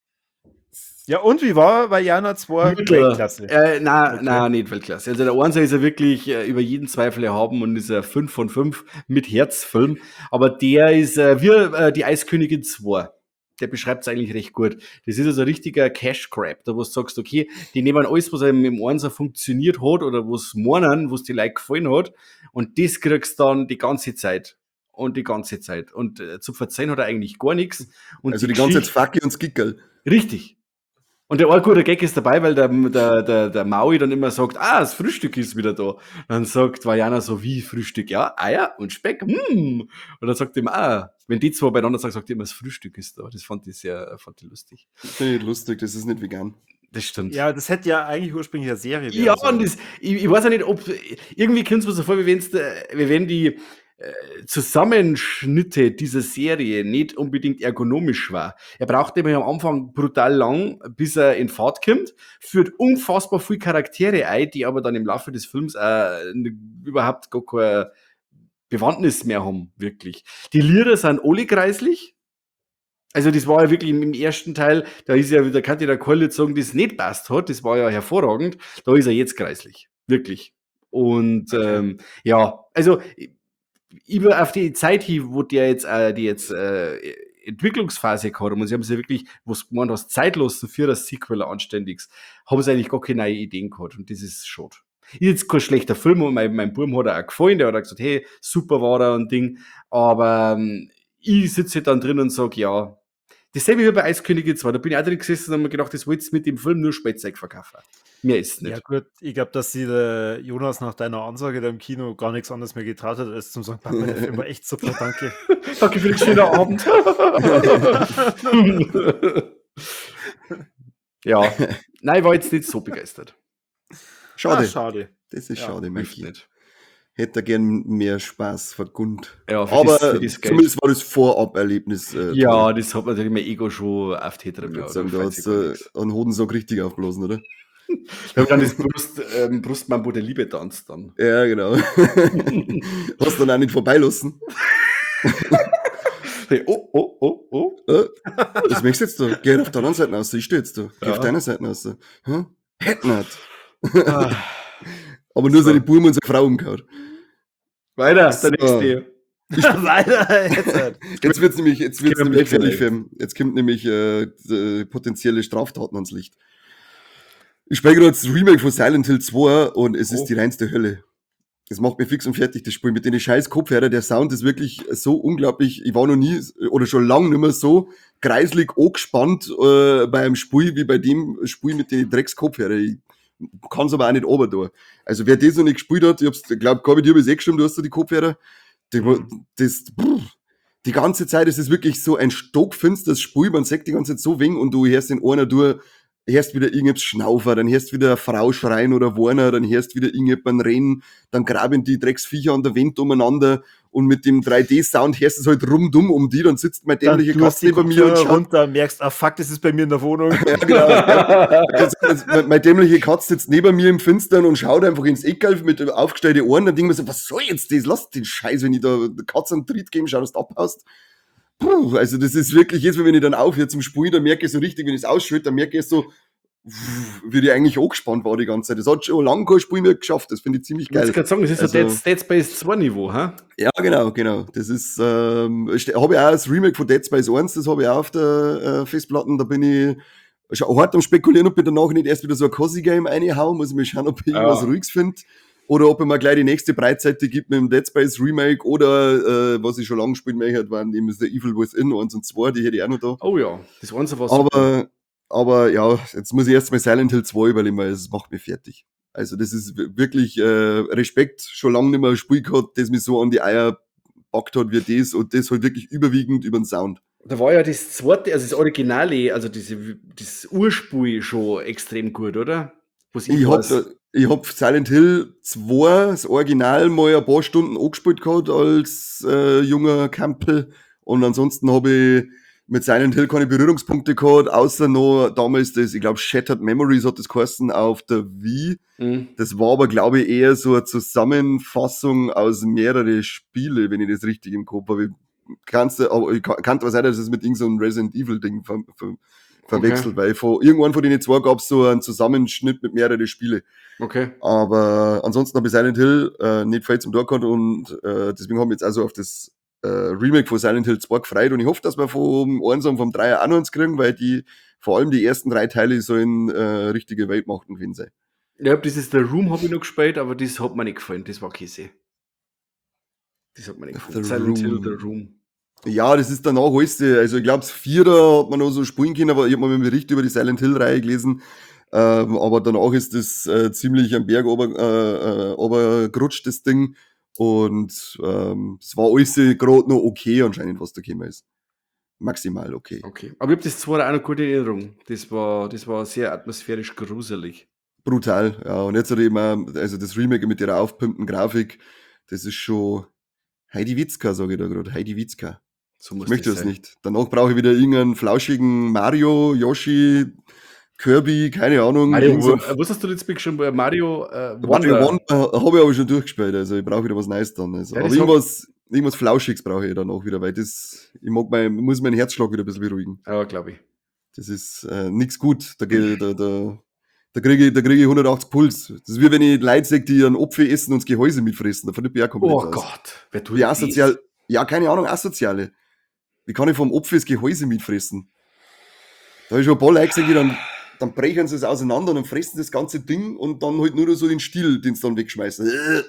Ja, und wie war Vajana 2? Weltklasse. Nein, nicht Weltklasse. Also der Einser ist ja wirklich über jeden Zweifel erhaben und ist ein 5 von 5 mit Herzfilm. Aber der ist wie die Eiskönigin 2. Der beschreibt es eigentlich recht gut. Das ist also ein richtiger Cash-Grab, da wo du sagst, okay, die nehmen alles, was einem im Einser funktioniert hat oder was meinen, was die Leute gefallen hat und das kriegst du dann die ganze Zeit. Und die ganze Zeit. Und zu verzeihen hat er eigentlich gar nichts. Und Also die ganze Zeit Facki und Skickerl. Richtig. Und der ein guter Gag ist dabei, weil der Maui dann immer sagt, das Frühstück ist wieder da. Dann sagt Vajana so, wie Frühstück? Ja, Eier und Speck. Und dann sagt er immer, wenn die zwei beieinander sagen, sagt er immer, das Frühstück ist da. Das fand ich lustig. Finde ich lustig, das ist nicht vegan. Das stimmt. Ja, das hätte ja eigentlich ursprünglich eine Serie werden Ja, sollen. und ich weiß ja nicht, ob, irgendwie kommt es mir so vor, wie wenn die Zusammenschnitte dieser Serie nicht unbedingt ergonomisch war. Er braucht nämlich am Anfang brutal lang, bis er in Fahrt kommt, führt unfassbar viele Charaktere ein, die aber dann im Laufe des Films überhaupt gar keine Bewandtnis mehr haben, wirklich. Die Lieder sind alle kreislich. Also das war ja wirklich im ersten Teil, da ist ja wieder, kann ich der Keule sagen, das nicht passt hat, das war ja hervorragend, da ist er jetzt kreislich. Wirklich. Und ja, also über auf die Zeit hin, wo der jetzt die Entwicklungsphase gehabt haben, und sie haben sich ja wirklich, was gemeint hast, Zeit lassen für das Sequel anständiges, haben sie eigentlich gar keine neue Ideen gehabt und das ist schade. Ist jetzt kein schlechter Film und mein Buben hat er auch gefallen, der hat auch gesagt, hey, super war er und Ding, aber ich sitze dann drin und sage, ja, dasselbe wie bei Eiskönigin 2, da bin ich auch drin gesessen und habe mir gedacht, das wollt's mit dem Film nur Spätzeug verkaufen. Mehr ist es nicht. Ja gut, ich glaube, dass sie der Jonas nach deiner Ansage da im Kino gar nichts anderes mehr getraut hat, als zum sagen, Papa, der Film war echt super, danke. Danke für den schönen Abend. Ja, nein, ich war jetzt nicht so begeistert. Schade. Schade. Das ist Ja, schade, Hilft Mikey. nicht. Hätte gern mehr Spaß vergund. Ja, für Aber für das Geld. zumindest war das Vorab-Erlebnis. Ja, das hat natürlich mein Ego schon auf die Ich Treppe. würde sagen, da hast du einen Hodensack richtig aufblasen, oder? Da habe ich dann das Brustmambo der Liebe tanzt dann. Ja, genau. Hast du dann auch nicht vorbeilassen. Hey, oh. Was möchtest du jetzt da? Geh auf der anderen Seite raus, ich stehe jetzt da. Geh Ja. auf deiner Seite raus. Hm? Hätte nicht. Ah, Aber nur So. seine Buben und seine Frau umgehauen. weiter, So. der nächste. Leider jetzt halt. Jetzt wird's nämlich Können wir gefährlich vielleicht. für ihn. Jetzt kommt nämlich potenzielle Straftaten ans Licht. Ich spiele gerade das Remake von Silent Hill 2 und es ist Oh. die reinste Hölle. Das macht mich fix und fertig, das Spiel. Mit den scheiß Kopfhörer, der Sound ist wirklich so unglaublich. Ich war noch nie oder schon lange nicht mehr so kreislig angespannt bei einem Spiel wie bei dem Spiel mit den Dreckskopfhörer. Ich kann es aber auch nicht runter da. Also wer das noch nicht gespielt hat, ich glaube, Gabi, dir habe ich gestimmt, du hast da die Kopfhörer. Die ganze Zeit ist es wirklich so ein stockfinsteres Spiel, man sagt die ganze Zeit so wenig und du hörst den einer durch, hörst wieder irgendetwas schnaufen, dann hörst wieder eine Frau schreien oder warnen, dann hörst wieder irgendjemand rennen, dann graben die Drecksviecher an der Wand umeinander und mit dem 3D-Sound hörst du es halt rumdumm um die, dann sitzt meine dämliche Katze neben mir und schaut runter, merkst, fuck, das ist bei mir in der Wohnung. Ja, genau. Ja. Meine dämliche Katze sitzt neben mir im Finstern und schaut einfach ins Eckerl mit aufgestellten Ohren. Dann denke ich mir so, was soll jetzt das? Lass den Scheiß, wenn ich da der Katze einen Tritt gebe, schau, dass du abhaust. Puh, also das ist wirklich, jetzt wenn ich dann aufhöre zum Spielen, dann merke ich so richtig, wenn ich es ausschalte, dann merke ich so, wie die eigentlich angespannt war die ganze Zeit. Das hat schon lange kein Spiel mehr geschafft. Das finde ich ziemlich geil. Ich kann sagen, das ist Also, so Dead Space 2 Niveau, ha? Ja, genau. Das ist, habe ich auch das Remake von Dead Space 1, das habe ich auch auf der Festplatten. Da bin ich schon hart am Spekulieren, ob ich danach nicht erst wieder so ein Cozy-Game reinhaue. Muss ich mal schauen, ob ich irgendwas Ruhiges finde. Oder ob ich mir gleich die nächste Breitseite gibt mit dem Dead Space Remake. Oder, was ich schon lange spielen möchte, waren eben The Evil Within 1 und 2, die hätte ich auch noch da. Oh ja, das war so was. Aber ja, jetzt muss ich erst mal Silent Hill 2 überlegen, weil es macht mich fertig. Also das ist wirklich Respekt, schon lange nicht mehr ein Spiel gehabt, das mich so an die Eier packt hat wie das und das halt wirklich überwiegend über den Sound. Da war ja das zweite, also das Originale, also das Urspiel schon extrem gut, oder? Ich hab Silent Hill 2, das Original, mal ein paar Stunden angespielt gehabt als junger Campbell und ansonsten habe ich mit Silent Hill keine Berührungspunkte gehabt, außer noch damals das, ich glaube, Shattered Memories hat das geheißen auf der Wii. Das war aber, glaube ich, eher so eine Zusammenfassung aus mehreren Spiele, wenn ich das richtig im Kopf habe. Ich kann aber sein, dass es mit irgendeinem Resident Evil Ding verwechselt, weil irgendwann von denen zwei gab es so einen Zusammenschnitt mit mehreren Spiele. Okay. Aber ansonsten habe ich Silent Hill nicht viel zum Tor gehabt und deswegen haben wir jetzt also auf das Remake von Silent Hill 2 gefreut und ich hoffe, dass wir vom 1 und vom 3 auch noch eins kriegen, weil vor allem die ersten 3 Teile sollen richtige Weltmachten gewesen sein. Ja, dieses The Room habe ich noch gespielt, aber das hat mir nicht gefallen, das war Käse. Das hat mir nicht gefallen. Silent Hill, The Room. Ja, das ist danach alles, also ich glaube, das 4er hat man noch so spielen können, aber ich habe mal einen Bericht über die Silent Hill-Reihe gelesen, aber danach ist das ziemlich am Berg gerutscht, das Ding. Und es war alles gerade noch okay anscheinend, was da gekommen ist. Maximal okay. Okay. Aber ich habe das zwar auch noch gute Erinnerung. Das war sehr atmosphärisch gruselig. Brutal, ja. Und jetzt hat eben auch, also das Remake mit ihrer aufpimpten Grafik, das ist schon Heidi Witzka, sage ich da gerade. Heidi Witzka. So muss ich möchte das das sein. nicht. Danach brauche ich wieder irgendeinen flauschigen Mario, Yoshi, Kirby, keine Ahnung. Was hast du jetzt schon bei Mario Mario Wonder habe ich aber schon durchgespielt, also ich brauche wieder was Neues dann. Also. Ja, aber irgendwas Flauschiges brauche ich dann auch wieder, weil muss meinen Herzschlag wieder ein bisschen beruhigen. Ja, glaube ich. Das ist nichts gut. Da kriege ich 180 Puls. Das ist wie wenn ich Leute sehe, die einen Apfel essen und das Gehäuse mitfressen. Da flippe ich auch komplett aus. Oh Gott, wer tut Wie das? asozial. Ja, keine Ahnung, asoziale. Wie kann ich vom Apfel das Gehäuse mitfressen? Da habe ich schon ein paar Leute gesehen, die dann brechen sie es auseinander und fressen das ganze Ding und dann halt nur so den Stiel, den sie dann wegschmeißen.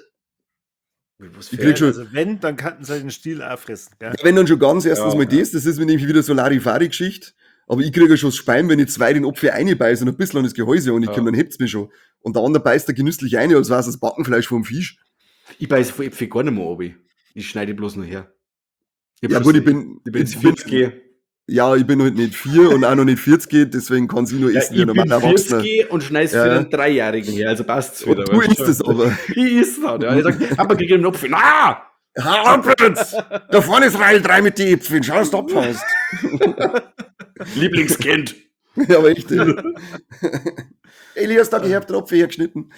Ich krieg schon, also wenn, dann könnten sie den Stiel auch fressen. Gell? Ja, wenn dann schon ganz erstens mal das ist nämlich wieder so Larifari-Geschichte. Aber ich kriege schon das Speim, wenn ich 2 den Apfel reinbeiße und ein bisschen an das Gehäuse und ich komme, dann hebt's mich schon. Und der andere beißt da genüsslich rein, als wäre es das Backenfleisch vom Fisch. Ich beiße von Äpfel gar nicht mehr runter. Ich schneide bloß noch her. Ja gut, ich bin jetzt 40. Ja, ich bin halt nicht 4 und auch noch nicht 40, deswegen kann sie nur essen wie ein normaler Erwachsener. Ich bin 40 und schneide für einen 3-Jährigen her, also passt's wieder. Du isst es aber. Ich isst das, ja. Ich sag, Papa, krieg einen Apfel. Na! Harpens! Da vorne ist Reihe 3 mit den Äpfeln, schau, dass du abhaust. Lieblingskind. Ja, aber echt. Elias, da gehabt den Apfel hergeschnitten.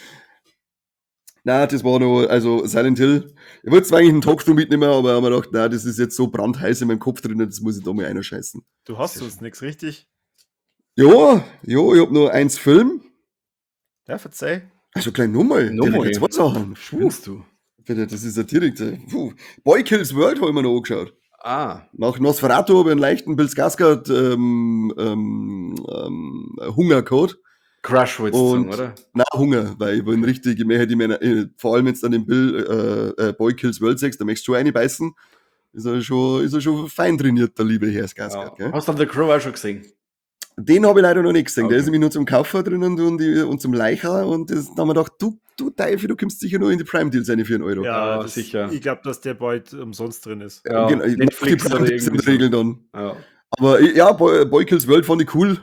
Na, das war noch, also Silent Hill. Ich wollte zwar eigentlich einen Talkshow mitnehmen, aber ich habe mir gedacht, na, das ist jetzt so brandheiß in meinem Kopf drin, das muss ich da mal einscheißen. Du hast sonst nichts, richtig? Ja, ich hab nur 1 Film. Ja, verzeih. Also gleich nochmal. Direkt 2 Sachen. Spinnst du? Bitte, das ist ja direkt. Boy Kills World habe ich mir noch angeschaut. Nach Nosferatu habe ich einen leichten Bill Skarsgård Hunger gehabt. Crush wolltest du sagen, Und oder? na, Hunger, weil ich will richtig, ich möchte vor allem jetzt an den Boy Kills World Sex, da möchtest du schon eine beißen. Ist er schon fein trainiert, der liebe Herr Skarsgård, gell? Hast du dann The Crow auch schon gesehen? Den habe ich leider noch nicht gesehen. Der ist Okay. nämlich nur zum Kaufen drinnen und zum Leicher. Und das, da haben wir gedacht, du Teufel, du kommst sicher nur in die Prime-Deals rein für 1 Euro. Ja, sicher. Ich glaube, dass der bald umsonst drin ist. Ja, Genau, Netflix die oder Prime-Deals in irgendwie der Regel dann. Ja. Aber ja, Boy Kills World fand ich cool.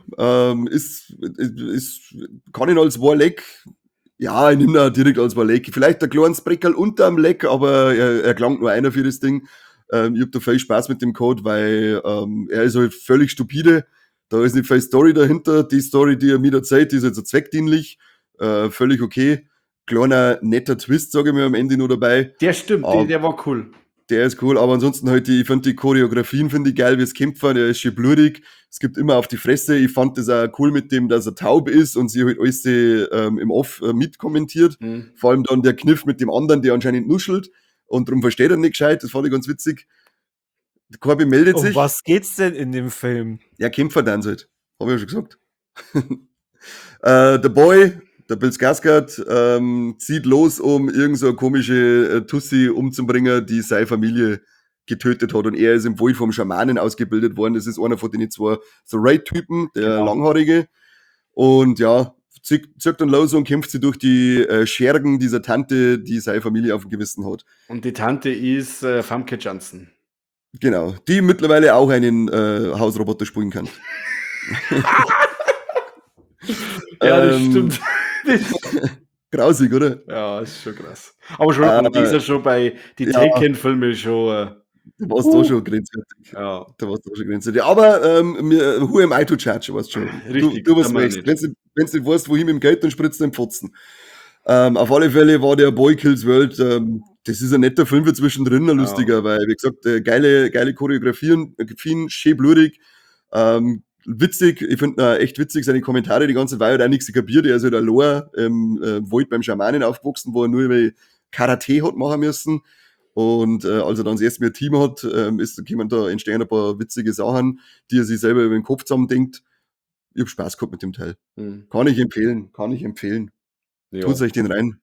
Kann ich als Warleck, ja, ich nehme ihn auch direkt als Warleck. Vielleicht ein kleines Breckerl unterm Leck, aber er gelangt nur einer für das Ding. Ich hab da viel Spaß mit dem Code, weil er ist halt völlig stupide. Da ist nicht viel Story dahinter. Die Story, die er mir erzählt, die ist also zweckdienlich. Völlig okay. Kleiner, netter Twist, sage ich mir am Ende noch dabei. Der stimmt, der war cool. Der ist cool, aber ansonsten halt, ich finde die Choreografien finde ich geil, wie es kämpfen, der ist schön blutig, es gibt immer auf die Fresse, ich fand das auch cool mit dem, dass er taub ist und sie halt alles im Off mitkommentiert, vor allem dann der Kniff mit dem anderen, der anscheinend nuschelt und darum versteht er nicht gescheit, das fand ich ganz witzig. Der Corby meldet sich. Was geht's denn in dem Film? Ja, Kämpfer dann halt, hab ich ja schon gesagt. Der Boy, der Bill Skarsgård, zieht los, um irgend so eine komische Tussi umzubringen, die seine Familie getötet hat. Und er ist im Wald vom Schamanen ausgebildet worden. Das ist einer von den zwei so Raid-Typen, der Langhaarige. Und ja, zieht dann los und kämpft sie durch die Schergen dieser Tante, die seine Familie auf dem Gewissen hat. Und die Tante ist Famke Janssen. Genau, die mittlerweile auch einen Hausroboter spielen kann. Ja, das stimmt. Grausig, oder? Ja, ist schon krass. Aber schon, die ist ja schon bei die Taken-Filmen schon. Du warst da schon grenzwertig. Ja. Da warst du schon grenzwertig. Aber who am I to judge, weißt du schon. Richtig, Du warst kann man recht. nicht. Wenn du nicht weißt, wohin mit dem Geld, dann spritzt du den Pfotzen. Auf alle Fälle war der Boy Kills World, das ist ein netter Film für zwischendrin, ein lustiger, weil, wie gesagt, geile Choreografien, schön blutig, witzig, ich finde echt witzig, seine Kommentare die ganze Zeit, weil er auch nichts kapiert, er ist halt allein im Wald beim Schamanen aufgewachsen, wo er nur über Karate hat machen müssen. Und als er dann das erste Mal ein Team hat, entstehen ein paar witzige Sachen, die er sich selber über den Kopf zusammendenkt. Ich hab Spaß gehabt mit dem Teil. Kann ich empfehlen. Ja. Tut euch den rein.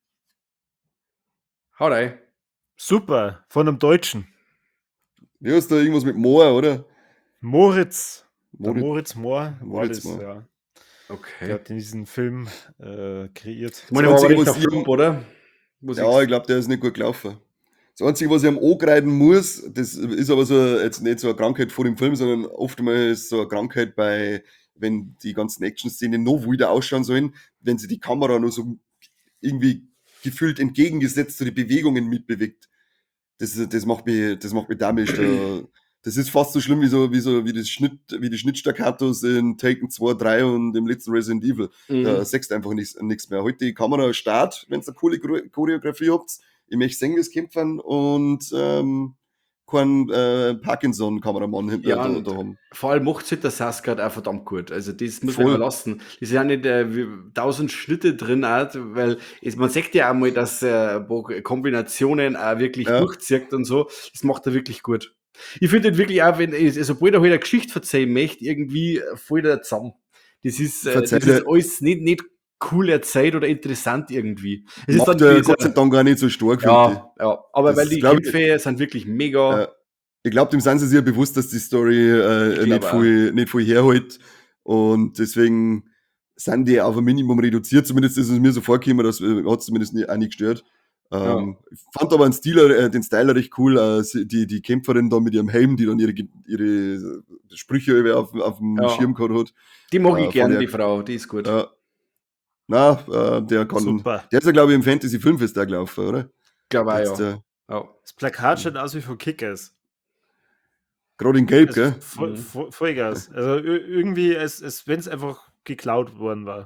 Hau rein. Super, von einem Deutschen. Ja, ist da irgendwas mit Moor, oder? Moritz Moritz Mohr war das, Mohr. ja. Okay. Der hat diesen Film kreiert. Ich meine, war aber Einzige, nicht was der Flop, oder? Ja, ich glaube, der ist nicht gut gelaufen. Das Einzige, was ich am angreifen muss, das ist aber so jetzt nicht so eine Krankheit vor dem Film, sondern oftmals so eine Krankheit bei, wenn die ganzen Action-Szenen noch wilder ausschauen sollen, wenn sie die Kamera nur so irgendwie gefühlt entgegengesetzt zu den Bewegungen mitbewegt. Das macht mich damisch. Das ist fast so schlimm wie die Schnittstaccatos in Taken 2, 3 und im letzten Resident Evil. Da sagst du einfach nichts mehr. Heute die Kamera startet, wenn ihr eine coole Choreografie habt. Ich möchte sehen, wie es kämpfen und keinen Parkinson-Kameramann hinter Ja, da und haben. vor allem macht sich der Skarsgård auch verdammt gut. Also das muss man Voll. lassen. Das sind ja nicht 1000 Schnitte drin, auch, weil man sagt ja auch mal, dass Kombinationen auch wirklich durchzieht und so. Das macht er wirklich gut. Ich finde halt wirklich auch, sobald er halt eine Geschichte erzählen möchte, irgendwie voll der zusammen. Das ist alles nicht cool erzählt oder interessant irgendwie. Es ist Macht dann er Gott sei Dank gar nicht so stark, finde ich. ja, aber Das weil die glaub ich- Kämpfe sind wirklich mega. Ich glaube, dem sind sie sich ja bewusst, dass die Story nicht viel herholt. Und deswegen sind die auf ein Minimum reduziert. Zumindest ist es mir so vorgekommen, das hat es zumindest auch nicht gestört. Ich fand aber den Style recht cool. Die Kämpferin da mit ihrem Helm, die dann ihre Sprüche auf dem Schirm gehabt hat. Die mag ich gern, fand die Frau, die ist gut. Der kann. Super. Der ist ja, glaube ich, im Fantasy Filmfest da gelaufen, oder? Glaube Jetzt, auch, ja. Das Plakat schaut aus wie von Kickers. Gerade in Gelb, Also gell? Vollgas. Also irgendwie, als wenn es einfach geklaut worden war.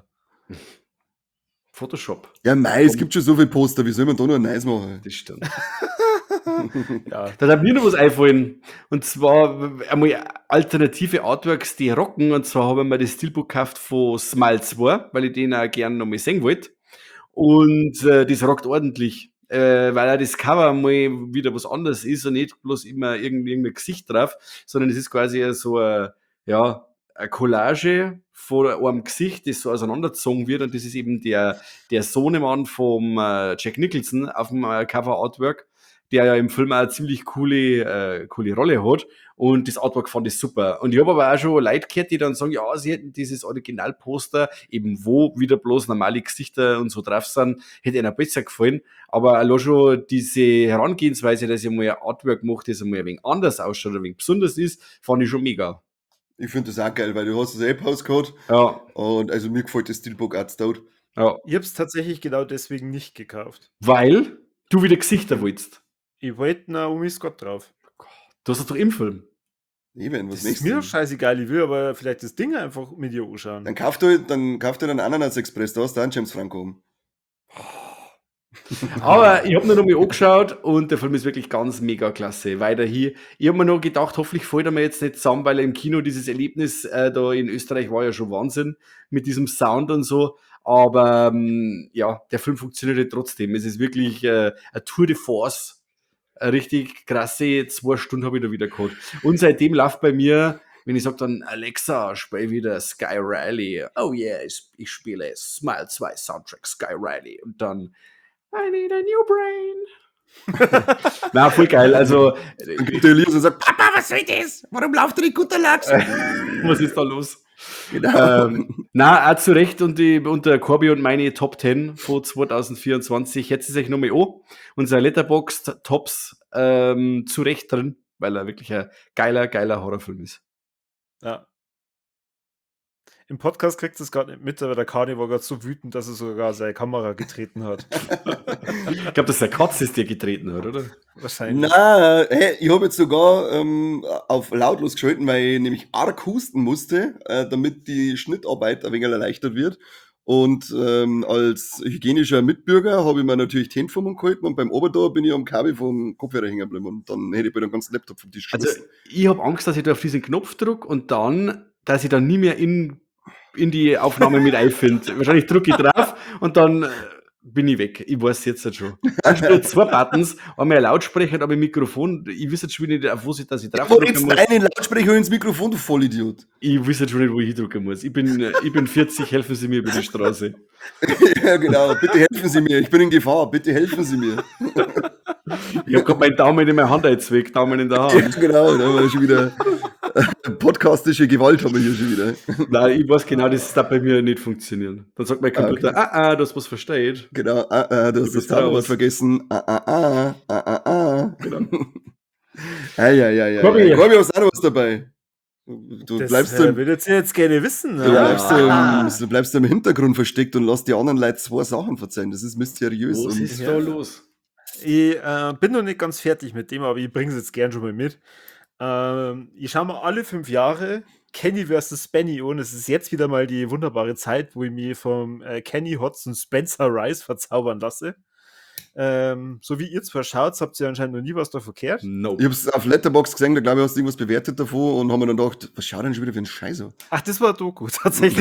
Photoshop. Ja, mei, es gibt schon so viele Poster, wie soll man da noch ein Nice machen? Das stimmt. Ja. Da hat mir noch was einfallen. Und zwar einmal alternative Artworks, die rocken. Und zwar habe ich mir das Steelbook gekauft von Smile 2, weil ich den auch gerne noch mal sehen wollte. Und das rockt ordentlich. Weil auch das Cover mal wieder was anderes ist und nicht bloß immer irgendein Gesicht drauf, sondern es ist quasi so ein eine Collage von einem Gesicht, das so auseinandergezogen wird und das ist eben der Sohnemann vom Jack Nicholson auf dem Cover-Artwork, der ja im Film auch eine ziemlich coole Rolle hat und das Artwork fand ich super. Und ich habe aber auch schon Leute gehört, die dann sagen, ja, sie hätten dieses Originalposter, eben wo wieder bloß normale Gesichter und so drauf sind, hätte ihnen besser gefallen. Aber allein schon diese Herangehensweise, dass ich mal ein Artwork mache, das einmal ein wenig anders ausschaut, ein wenig besonders ist, fand ich schon mega. Ich finde das auch geil, weil du hast das Postcode Ja, und also mir gefällt das Steelbook auch tot. ja. Ich habe es tatsächlich genau deswegen nicht gekauft. Weil du wieder Gesichter willst. Ich wollte Naomi Scott drauf. Du hast das doch im Film. Eben, was Das ist nächstes? mir doch scheißegal, ich will aber vielleicht das Ding einfach mit dir anschauen. Dann kauft ihr einen Ananas Express, da hast du einen James Franco oben. Aber ich habe mir noch mal angeschaut und der Film ist wirklich ganz mega klasse. Weiterhin. Ich habe mir noch gedacht, hoffentlich fällt er mir jetzt nicht zusammen, weil im Kino dieses Erlebnis da in Österreich war ja schon Wahnsinn mit diesem Sound und so. Aber ja, der Film funktioniert trotzdem. Es ist wirklich eine Tour de Force. Eine richtig krasse 2 Stunden habe ich da wieder gehabt. Und seitdem läuft bei mir, wenn ich sage dann, Alexa, spiel wieder Sky Riley. Oh yeah, ich spiele Smile 2 Soundtrack Sky Riley. Und dann I need a new brain. Na, voll geil. Also, Und der Elias und sagt, Papa, was soll das? Warum läuft der guter Lachs? was ist da los? Genau. Na, auch zu Recht und der Corby und meine Top 10 von 2024. Jetzt ist euch nochmal an. Unser Letterboxd Tops zu Recht drin, weil er wirklich ein geiler Horrorfilm ist. Ja. Im Podcast kriegt es gerade nicht mit, aber der Kani war gerade so wütend, dass er sogar seine Kamera getreten hat. Ich glaube, dass der Katz ist, der getreten hat, oder? Wahrscheinlich. Na, hey, ich habe jetzt sogar auf lautlos geschalten, weil ich nämlich arg husten musste, damit die Schnittarbeit ein wenig erleichtert wird. Und als hygienischer Mitbürger habe ich mir natürlich die Hände vom Mund gehalten und beim Obertor bin ich am Kabel vom Kopfhörer hängen geblieben und dann hätte ich bei dem ganzen Laptop vom Tisch Also, geschmissen. ich habe Angst, dass ich da auf diesen Knopf drücke und dann, dass ich dann nie mehr in die Aufnahme mit einfinde. Wahrscheinlich drücke ich drauf und dann bin ich weg. Ich weiß jetzt halt schon. Ich spiele 2 Buttons, einmal ein Lautsprecher und ein Mikrofon. Ich weiß jetzt schon nicht, auf was ich, dass ich drauf Wo drücken jetzt muss. deinen Lautsprecher ins Mikrofon, du Vollidiot. Ich weiß jetzt schon nicht, wo ich drücken muss. Ich bin 40, helfen Sie mir über die Straße. Ja, genau. Bitte helfen Sie mir. Ich bin in Gefahr. Bitte helfen Sie mir. Ich habe gerade meinen Daumen in meiner Hand jetzt weg, Daumen in der Ja, Hand. genau. Da haben wir schon wieder podcastische Gewalt haben wir hier schon wieder. Nein, ich weiß genau, das darf bei mir nicht funktionieren. Dann sagt mein Computer, okay. du hast was versteht. Genau. Du hast das bist Zauberwort raus. vergessen. Genau. Ja. Corby. Corby, hast auch noch was dabei? Du Das bleibst im, würdet ihr jetzt gerne wissen. du, ne? bleibst du bleibst im Hintergrund versteckt und lässt die anderen Leute 2 Sachen verzeihen. Das ist mysteriös. Was Und ist Ja. da los? Ich bin noch nicht ganz fertig mit dem, aber ich bringe es jetzt gern schon mal mit. Ich schaue mir alle 5 Jahre Kenny vs. Benny an. Es ist jetzt wieder mal die wunderbare Zeit, wo ich mich vom Kenny Hodson Spencer Rice verzaubern lasse. So wie ihr zwar schaut, habt ihr anscheinend noch nie was da verkehrt. No. ich hab's auf Letterboxd gesehen, da glaube ich, hast du irgendwas bewertet davon und haben mir dann gedacht, was schaut denn schon wieder für ein Scheiß an? Ach, das war Doku, tatsächlich.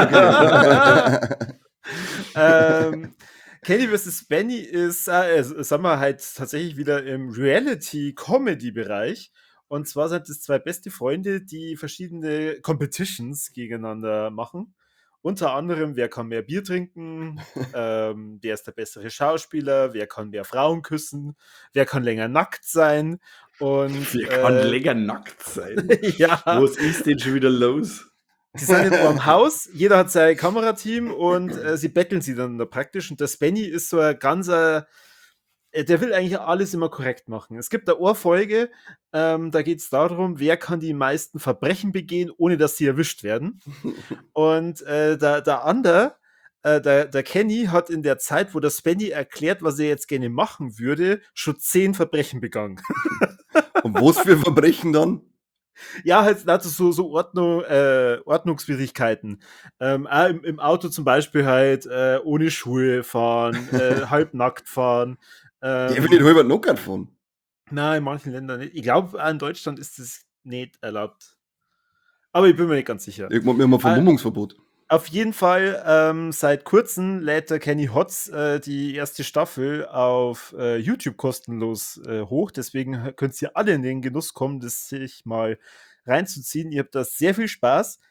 Kenny vs. Benny ist, sagen wir halt tatsächlich wieder im Reality-Comedy-Bereich. Und zwar sind es 2 beste Freunde, die verschiedene Competitions gegeneinander machen. Unter anderem, wer kann mehr Bier trinken, wer ist der bessere Schauspieler, wer kann mehr Frauen küssen, wer kann länger nackt sein. Und Wir kann länger nackt sein. ja. Was ist denn schon wieder los? Die sind in einem Haus, jeder hat sein Kamerateam und sie betteln sie dann da praktisch. Und der Spenny ist so ein ganzer, der will eigentlich alles immer korrekt machen. Es gibt eine Ohrfolge, da geht es darum, wer kann die meisten Verbrechen begehen, ohne dass sie erwischt werden. Und der andere, der Kenny hat in der Zeit, wo der Spenny erklärt, was er jetzt gerne machen würde, schon 10 Verbrechen begangen. Und was für Verbrechen dann? Ja, halt also so Ordnungswidrigkeiten. Auch im Auto zum Beispiel halt ohne Schuhe fahren, halbnackt fahren. Der will nicht halber knockert von. Nein, in manchen Ländern nicht. Ich glaube, in Deutschland ist das nicht erlaubt. Aber ich bin mir nicht ganz sicher. Irgendwann haben wir Vermummungsverbot. Auf jeden Fall, seit kurzem lädt der Kenny Hotz die erste Staffel auf YouTube kostenlos hoch. Deswegen könnt ihr alle in den Genuss kommen, das sich mal reinzuziehen. Ihr habt da sehr viel Spaß.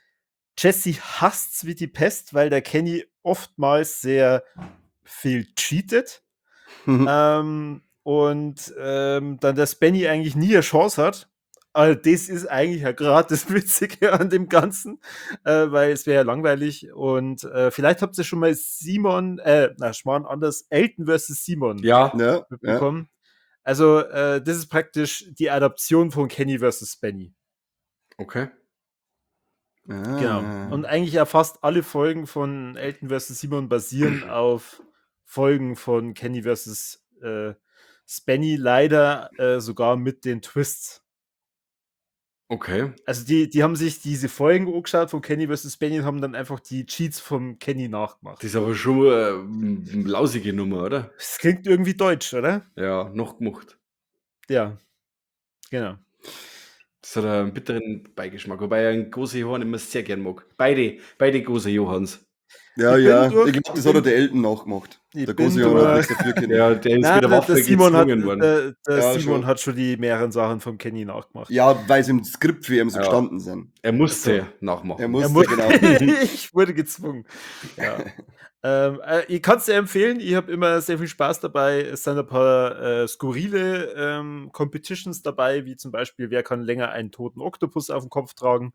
Jesse hasst's wie die Pest, weil der Kenny oftmals sehr viel cheatet. Und dann der Spenny eigentlich nie eine Chance hat. Also das ist eigentlich ja gerade das Witzige an dem Ganzen, weil es wäre ja langweilig. Und vielleicht habt ihr schon mal Schmarrn anders, Elton vs. Simon Ja, Ja, mitbekommen. Also das ist praktisch die Adaption von Kenny vs. Spenny. okay. Genau. Und eigentlich ja fast alle Folgen von Elton vs. Simon basieren auf Folgen von Kenny vs. Spenny, leider sogar mit den Twists. Okay. Also die haben sich diese Folgen angeschaut von Kenny vs. Spenny und haben dann einfach die Cheats vom Kenny nachgemacht. Das ist aber schon eine lausige Nummer, oder? Das klingt irgendwie deutsch, oder? Ja, noch gemacht. Ja. Genau. Das hat einen bitteren Beigeschmack, wobei ich einen Gose Johann immer sehr gern mag. Beide Gose Johanns. ja. Ich ja. bin durch- Ich glaube, das hat auch der Elton nachgemacht. Ich Der bin große Johann hat durch- nichts dafür können. Ja, der ist Nein, mit der der Waffe Simon, gezwungen worden. der Ja, Simon schon. hat schon die mehreren Sachen vom Kenny nachgemacht. Ja, weil sie im Skript für ihn so Ja. gestanden sind. Er musste nachmachen. Er Er musste, mu- genau. ich wurde gezwungen. Ja. Ich kann es dir empfehlen. Ich habe immer sehr viel Spaß dabei. Es sind ein paar skurrile Competitions dabei, wie zum Beispiel, wer kann länger einen toten Oktopus auf dem Kopf tragen.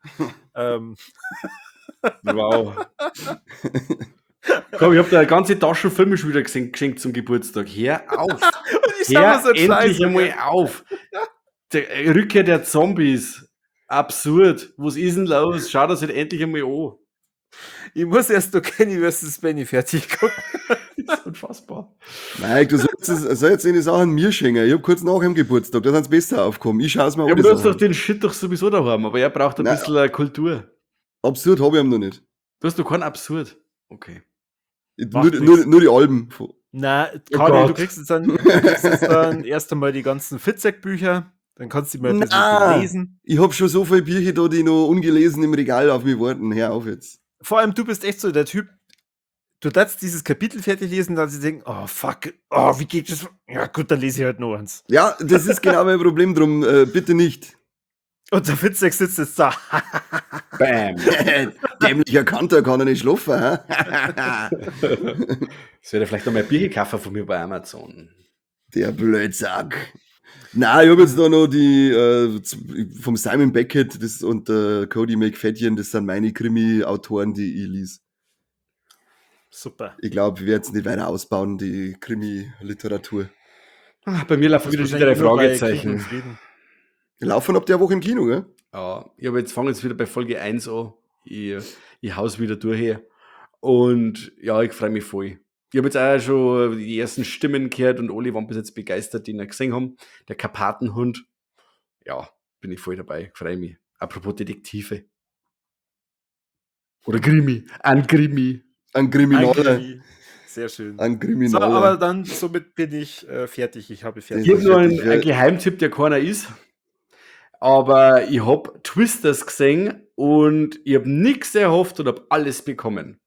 Wow. Komm, ich habe da eine ganze Tasche Filme schon wieder geschenkt zum Geburtstag. Hör auf! Und ich schau mir Hör so einen endlich Scheiß an, einmal gell? auf! Der Rückkehr der Zombies. Absurd. Was ist denn los? Schau das halt endlich einmal an. Ich muss erst noch Kenny vs. Benny fertig gucken. Das ist unfassbar. Mike, du sollst jetzt eine Sachen mir schenken. Ich hab kurz nach dem Geburtstag, da sind sie besser aufgekommen. Ich schaue es mir Ja, an. aber die du hast doch Sachen. den Shit doch sowieso daheim, aber er braucht ein Nein. bisschen Kultur. Absurd habe ich ihm noch nicht. Du hast doch keinen Absurd. Okay. Macht Nur die Alben. Na, Oh Kali, Gott. du kriegst jetzt dann erst einmal die ganzen Fitzek-Bücher. Dann kannst du die mal ein bisschen Na. lesen. Ich hab schon so viele Bücher da, die noch ungelesen im Regal auf mich warten. Hör auf jetzt. Vor allem, du bist echt so der Typ, du darfst dieses Kapitel fertig lesen, dann sie denken, oh fuck, oh, wie geht das? Ja gut, dann lese ich halt noch eins. Ja, das ist genau mein Problem drum. Bitte nicht. Und der Fitzek sitzt jetzt da. Bam. Dämlicher Kanter kann er nicht schlafen. Hä? Soll er vielleicht noch mal ein Bier kaufen von mir bei Amazon? Der Blödsack. Nein, ich habe jetzt da noch die vom Simon Beckett und Cody McFadden, das sind meine Krimi-Autoren, die ich lese. Super. Ich glaube, wir werden es nicht weiter ausbauen, die Krimi-Literatur. Bei mir laufen wieder schon wieder Fragezeichen. Laufen ab der Woche im Kino, gell? Ja, ich fange jetzt wieder bei Folge 1 an. Ich hau's wieder durch her. Und ja, ich freue mich voll. Ich habe jetzt auch schon die ersten Stimmen gehört und alle waren bis jetzt begeistert, die ihn gesehen haben. Der Karpatenhund. Ja, bin ich voll dabei. Freue mich. Apropos Detektive. Oder Krimi. Ein Krimi. Ein Kriminaler. Sehr schön. Ein So, Kriminaler. aber dann, somit bin ich fertig. Ich habe fertig. Ich habe nur Fertig, ja. einen Geheimtipp, der keiner ist. Aber ich habe Twisters gesehen und ich habe nichts erhofft und habe alles bekommen.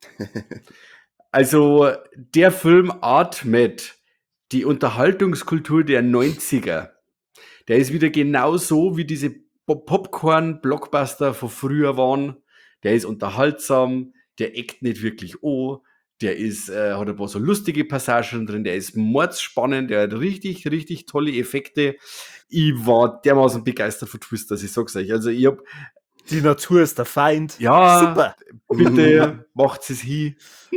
Also der Film atmet die Unterhaltungskultur der 90er. Der ist wieder genauso wie diese Popcorn-Blockbuster von früher waren. Der ist unterhaltsam, der eckt nicht wirklich an, der ist, hat ein paar so lustige Passagen drin, der ist mordsspannend, der hat richtig, richtig tolle Effekte. Ich war dermaßen begeistert von Twisters, ich sag's euch. Also ich hab, Die Natur ist der Feind. ja, Super. bitte macht's es hin.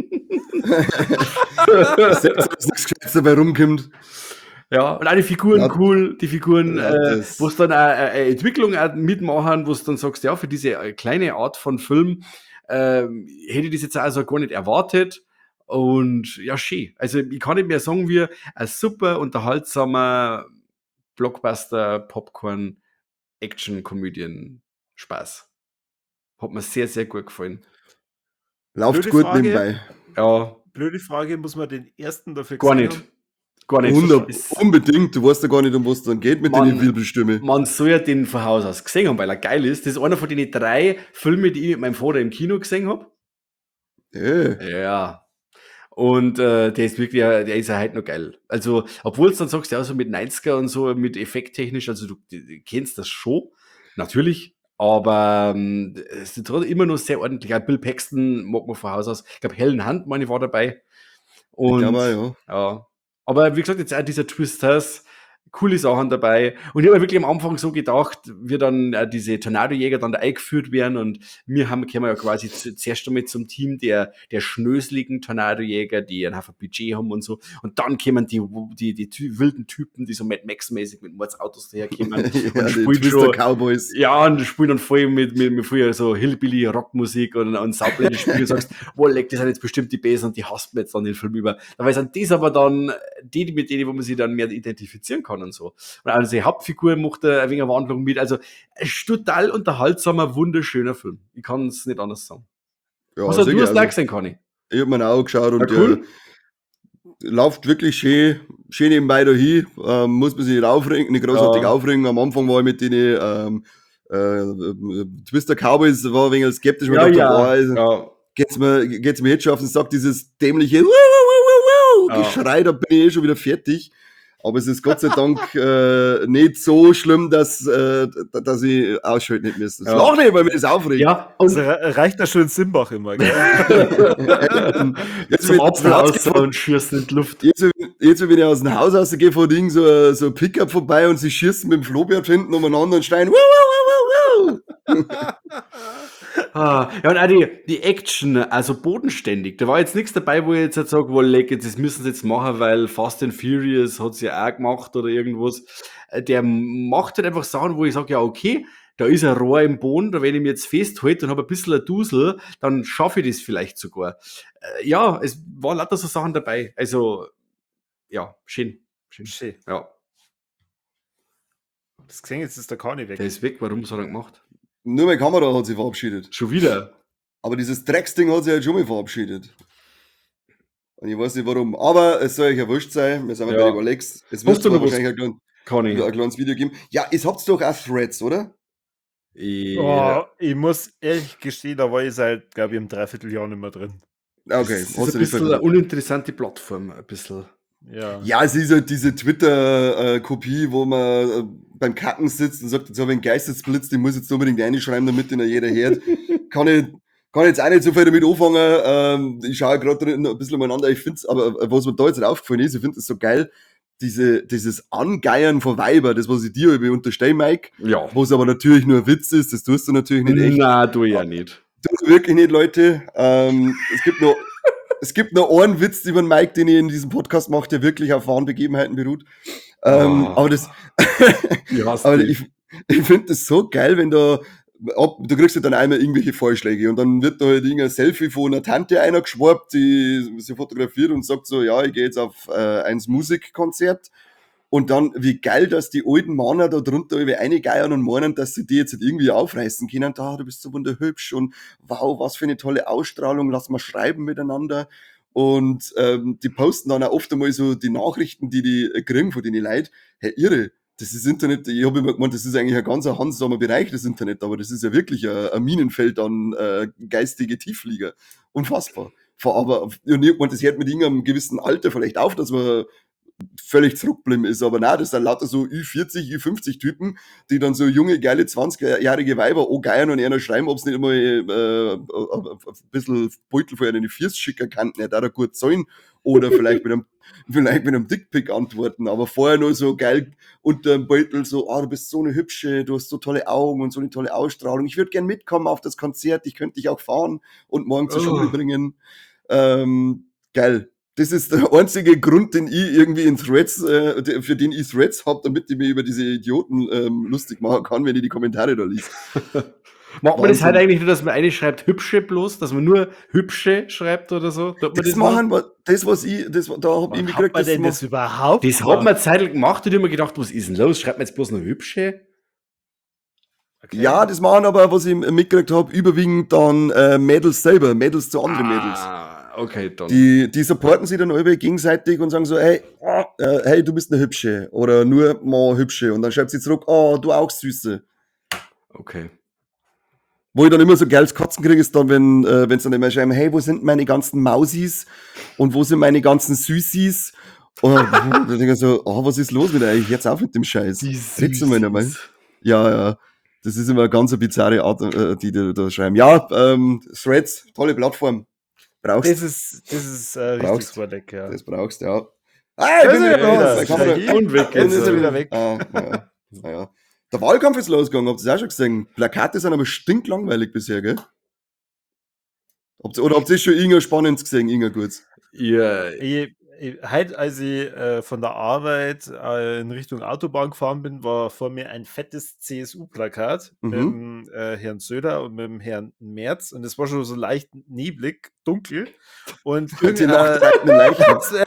Selbst wenn nichts Gescheites dabei rumkommt. Ja, und auch die Figuren Ja. cool, die Figuren, Ja, das- wo es dann eine Entwicklung auch mitmachen, wo es dann sagst, ja, für diese kleine Art von Film hätte ich das jetzt also gar nicht erwartet. Und ja, schön. Also ich kann nicht mehr sagen, wie ein super unterhaltsamer Blockbuster, Popcorn, Action-Komödien Spaß. Hat mir sehr, sehr gut gefallen. Läuft Blöde gut Frage. nebenbei. Ja, Blöde Frage, muss man den ersten dafür gar gesehen nicht. haben? Gar nicht. Unbedingt. Du weißt ja gar nicht, um was es dann geht mit Mann. den Wirbelstimmen. Man soll ja den von Haus aus gesehen haben, weil er geil ist. Das ist einer von den 3 Filmen, die ich mit meinem Vater im Kino gesehen habe. Ja. Und der ist wirklich, der ist ja heute noch geil. Also, obwohl es dann sagst, ja, so mit 90er und so, mit effekttechnisch, also du kennst das schon, natürlich, Aber es ist trotzdem immer noch sehr ordentlich. Auch Bill Paxton mag man von Haus aus. Ich glaube, Helen Hunt, meine ich, war dabei. Ich glaube Und auch, ja. ja. Aber wie gesagt, jetzt auch dieser Twisters, coole Sachen dabei. Und ich habe mir wirklich am Anfang so gedacht, wie dann diese Tornadojäger dann da eingeführt werden und kommen ja quasi zuerst einmal zum Team der schnöseligen Tornadojäger, die ein Haufen Budget haben und so. Und dann kommen die wilden Typen, die so Mad Max-mäßig mit Mordsautos daherkommen Ja, und die spielen Twister schon, Cowboys. ja, und spielen dann voll mit früher so Hillbilly-Rockmusik und Saublende spielen und sagst, boah, leck, das sind jetzt bestimmt die Besen und die hasst man jetzt dann den Film über. Dabei sind das aber dann die mit denen, wo man sich dann mehr identifizieren kann und so. Und auch die Hauptfigur macht da ein wenig eine Wandlung mit. Also, ein total unterhaltsamer, wunderschöner Film. Ich kann es nicht anders sagen. Ja, Was hast du sicher. hast da Also, gesehen, Conny? ich habe mir auch geschaut und cool. läuft wirklich schön nebenbei dahin. Muss man sich nicht aufregen, nicht großartig Ja. aufregen. Am Anfang war ich mit denen Twister Cowboys war ein wenig skeptisch, weil ich dachte, boah, also, ja. geht's mir jetzt schon auf den Sack, dieses dämliche Ja. Geschrei, da bin ich eh schon wieder fertig. Aber es ist Gott sei Dank nicht so schlimm, dass ich ausschalten nicht müsste. Das Ja. lach nicht, weil mir das aufregt. Ja, Also und reicht da schon Simbach immer, gell? Jetzt zum wird Apfel das raus und schießen in die Luft. Jetzt, wenn ich aus dem Haus rausgehe, vor Ding so ein Pickup vorbei und sie schießen mit dem Flohbert hinten umeinander und schreien, Ja, und auch die Action, also bodenständig. Da war jetzt nichts dabei, wo ich jetzt halt sage, das müssen sie jetzt machen, weil Fast and Furious hat es ja auch gemacht oder irgendwas. Der macht halt einfach Sachen, wo ich sage, ja, okay, da ist ein Rohr im Boden, da wenn ich mich jetzt festhalte und habe ein bisschen ein Dusel, dann schaffe ich das vielleicht sogar. Ja, es war lauter so Sachen dabei. Also, ja, schön. Schön. Ja, Das gesehen, jetzt ist der Kani weg. der ist weg. Warum hat er gemacht? Nur meine Kamera hat sich verabschiedet. Schon wieder. Aber dieses Drecksding hat sich halt schon mal verabschiedet. Und ich weiß nicht warum. Aber es soll euch ja wurscht sein. Wir sind Ja. bei den Alex. Es Hast wird du noch was, wahrscheinlich ein Conny? kleines Video geben. Ja, es habt doch auch Threads, oder? Ja. Oh, ich muss ehrlich gestehen, da war ich seit, glaube ich, im Dreivierteljahr nicht mehr drin. Okay, Das ist hast du ein nicht bisschen eine vergessen. uninteressante Plattform, ein bisschen. Ja. Ja, es ist halt diese Twitter-Kopie, wo man beim Kacken sitzt und sagt, jetzt habe ich einen Geistesblitz, den muss ich jetzt unbedingt reinschreiben, damit ihn jeder hört. Kann ich jetzt auch nicht so viel damit anfangen. Ich schaue gerade drin ein bisschen umeinander. Ich finde es, aber was mir da jetzt aufgefallen ist, ich finde es so geil, dieses Angeiern von Weiber, das, was ich dir über unterstelle, Mike, Ja. was aber natürlich nur ein Witz ist, das tust du natürlich nicht echt. Nein, tu ich ja nicht. Das wirklich nicht, Leute. Es gibt noch einen Witz über den Mike, den ich in diesem Podcast mache, der wirklich auf wahren Begebenheiten beruht. Aber ich finde das so geil, wenn du kriegst ja dann einmal irgendwelche Vorschläge und dann wird da halt irgendein Selfie von einer Tante einer geschwappt, die sie fotografiert und sagt so, ja, ich gehe jetzt auf ein Musikkonzert. Und dann, wie geil, dass die alten Männer da drunter über reingeiern und meinen, dass sie die jetzt halt irgendwie aufreißen können. Da, du bist so wunderhübsch und wow, was für eine tolle Ausstrahlung, lass mal schreiben miteinander. Und die posten dann auch oft einmal so die Nachrichten, die kriegen von den Leuten. Hey, irre, das ist Internet, ich habe immer gemeint, das ist eigentlich ein ganz handsamer Bereich, das Internet, aber das ist ja wirklich ein Minenfeld an geistige Tiefflieger. Unfassbar. Aber das hört mit irgendeinem gewissen Alter vielleicht auf, dass man völlig zurückgeblieben ist. Aber nein, das sind lauter so Ü40, Ü50-Typen, die dann so junge, geile 20-jährige Weiber angeiern und einer schreiben, ob es nicht immer ein bisschen Beutel von einer Fiers schicken kann, nicht da gut zahlen oder vielleicht mit einem Dickpick antworten, aber vorher nur so geil unter dem Beutel so, du bist so eine hübsche, du hast so tolle Augen und so eine tolle Ausstrahlung, ich würde gern mitkommen auf das Konzert, ich könnte dich auch fahren und morgen zur Schule bringen. Geil. Das ist der einzige Grund, den ich irgendwie in Threads, für den ich Threads habe, damit ich mir über diese Idioten lustig machen kann, wenn ich die Kommentare da lese. Macht man das halt eigentlich nur, dass man eine schreibt hübsche bloß, dass man nur hübsche schreibt oder so? Da habe ich Wann irgendwie hat gekriegt, man denn das überhaupt? das hat man eine Zeit lang gemacht und ich habe mir gedacht, was ist denn los? Schreibt man jetzt bloß noch hübsche? Okay. Ja, das machen aber, was ich mitgekriegt habe, überwiegend dann Mädels selber, Mädels zu anderen Mädels. Okay, dann. Die supporten sich dann alle gegenseitig und sagen so, hey, du bist eine Hübsche oder nur mal Hübsche und dann schreibt sie zurück, du auch Süße. Okay. Wo ich dann immer so geiles Kotzen kriege, ist dann, wenn sie dann immer schreiben, hey, wo sind meine ganzen Mausis und wo sind meine ganzen Süßis? Und dann denke ich so, was ist los mit euch? Jetzt auf mit dem Scheiß. Jetzt mal. Ja. Das ist immer eine ganz bizarre Art, die da schreiben. Ja, Threads, tolle Plattform. Brauchst Das ist richtig Brauchst. vorleck, ja. das brauchst, ja. Ah, Da ist er wieder. Meine Kamera. Und weg. Jetzt ist er wieder weg. Naja. Der Wahlkampf ist losgegangen, habt ihr das auch schon gesehen? Plakate sind aber stinklangweilig bisher, gell? Oder habt ihr schon irgendwas Spannendes gesehen, irgendwas Gutes? Ja, Heute, als ich von der Arbeit in Richtung Autobahn gefahren bin, war vor mir ein fettes CSU-Plakat mit dem Herrn Söder und mit dem Herrn Merz und es war schon so leicht neblig, dunkel und Die Nachtreiten Leichen.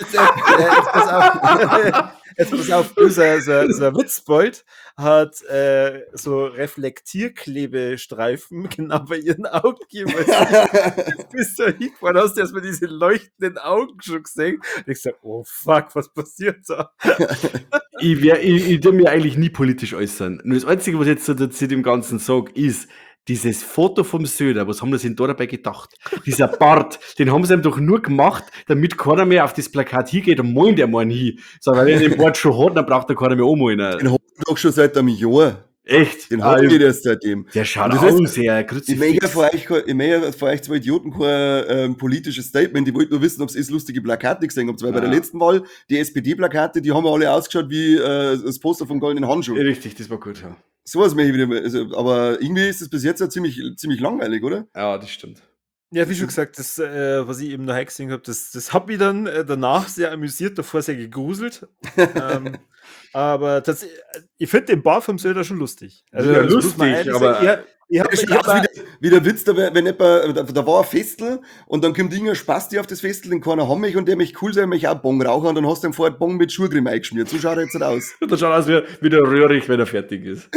jetzt pass auf, so ein Witzbold hat so Reflektierklebestreifen genau bei ihren Augen gegeben. Jetzt bist du hingefahren, hast du erstmal diese leuchtenden Augen schon gesehen. Und ich sag, oh fuck, was passiert da? ich tu mir eigentlich nie politisch äußern. Nur das Einzige, was ich jetzt so zu dem Ganzen sage, ist, dieses Foto vom Söder, was haben sie sich da dabei gedacht? Dieser Bart, den haben sie ihm doch nur gemacht, damit keiner mehr auf das Plakat hingeht und malen der mal hin. So, weil er den Bart schon hat, dann braucht er keiner mehr anmalen. Den hat er doch schon seit einem Jahr. Echt? Den hat er erst seitdem. Der schaut Und das aus, ja, Ich möchte vor euch zwei Idioten kein politisches Statement. Ich wollte nur wissen, ob ihr das lustige Plakat nicht gesehen habt. Weil bei der letzten Wahl, die SPD-Plakate, die haben alle ausgeschaut wie das Poster vom Goldenen Handschuh. Richtig, das war gut, ja. Sowas möchte ich wieder mal. Also, aber irgendwie ist das bis jetzt ja ziemlich langweilig, oder? Ja, das stimmt. Ja, wie schon gesagt, das, was ich eben noch gesehen habe, das hat mich dann danach sehr amüsiert, davor sehr gegruselt. Aber ich finde den Bar vom Söder schon lustig. Also, Ja, das muss man lustig, ehrlich aber- sagen. Ich hab Wie der Witz, da war ein Festel und dann kommt irgendein Spasti auf das Festel, den keiner haben mich und der mich cool sein, mich auch Bong rauchen und dann hast du ihm vorher Bong mit Schurcreme eingeschmiert. So schaut er jetzt halt aus. Das schaut aus wie der Röhrig, wenn er fertig ist.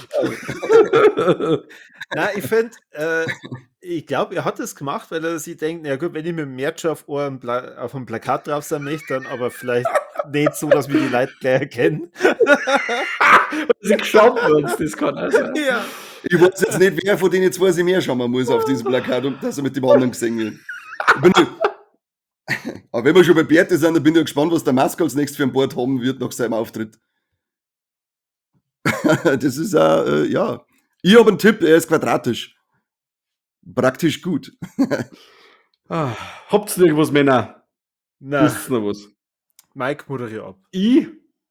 Nein, ich finde, ich glaube, er hat das gemacht, weil er sich denkt, ja gut, wenn ich mit dem Merch auf einem Plakat drauf sein möchte, dann aber vielleicht nicht so, dass wir die Leute gleich erkennen. Sie geschaut uns, das kann auch sein. Ja. Ich weiß jetzt nicht, wer von denen zwei sich mehr schauen muss auf diesem Plakat, und dass er mit dem anderen gesehen wird. Aber wenn wir schon bei Bärte sind, dann bin ich gespannt, was der Musk als nächstes für ein Board haben wird nach seinem Auftritt. Das ist ja. Ich habe einen Tipp, er ist quadratisch. Praktisch gut. Habt ihr noch irgendwas, Männer? Na, Wisst ihr noch was? Mike, moderier ab. Ich?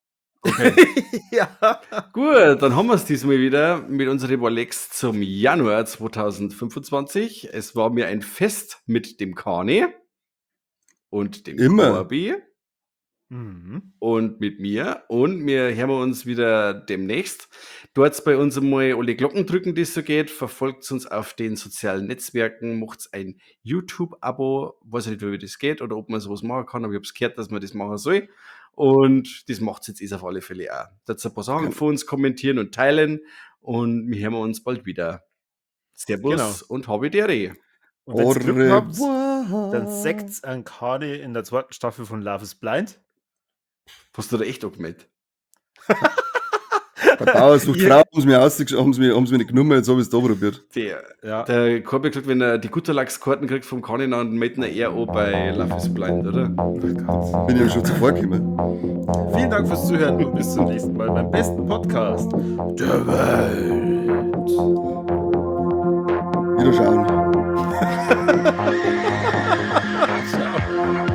Ja. Gut, dann haben wir es diesmal wieder mit unseren Rolex zum Januar 2025. Es war mir ein Fest mit dem Kane und dem Immer. Corby Mhm. und mit mir. Und wir hören uns wieder demnächst. Dort bei uns einmal alle Glocken drücken, die es so geht. Verfolgt uns auf den sozialen Netzwerken. Macht ein YouTube-Abo. Weiß ich nicht, wie das geht oder ob man sowas machen kann, aber ich habe es gehört, dass man das machen soll. Und das macht es jetzt auf alle Fälle auch. Dazu ein paar Sachen von uns kommentieren und teilen. Und wir hören uns bald wieder. Servus Genau. und habe die Und wenn ihr Glück habt, revoir. dann sekt's an Kane in der zweiten Staffel von Love is Blind. Hast du da echt angemeldet? Der Bauer sucht Frau, haben sie mir nicht genommen, jetzt habe ich es da probiert. Ja. Der Corby gesagt, wenn er die Gutterlachs-Karten kriegt vom Kane, dann meldet er eher an bei Love is Blind, oder? Bin ja schon zuvor gekommen. Vielen Dank fürs Zuhören und bis zum nächsten Mal beim besten Podcast der Welt. Wiederschauen. Ciao.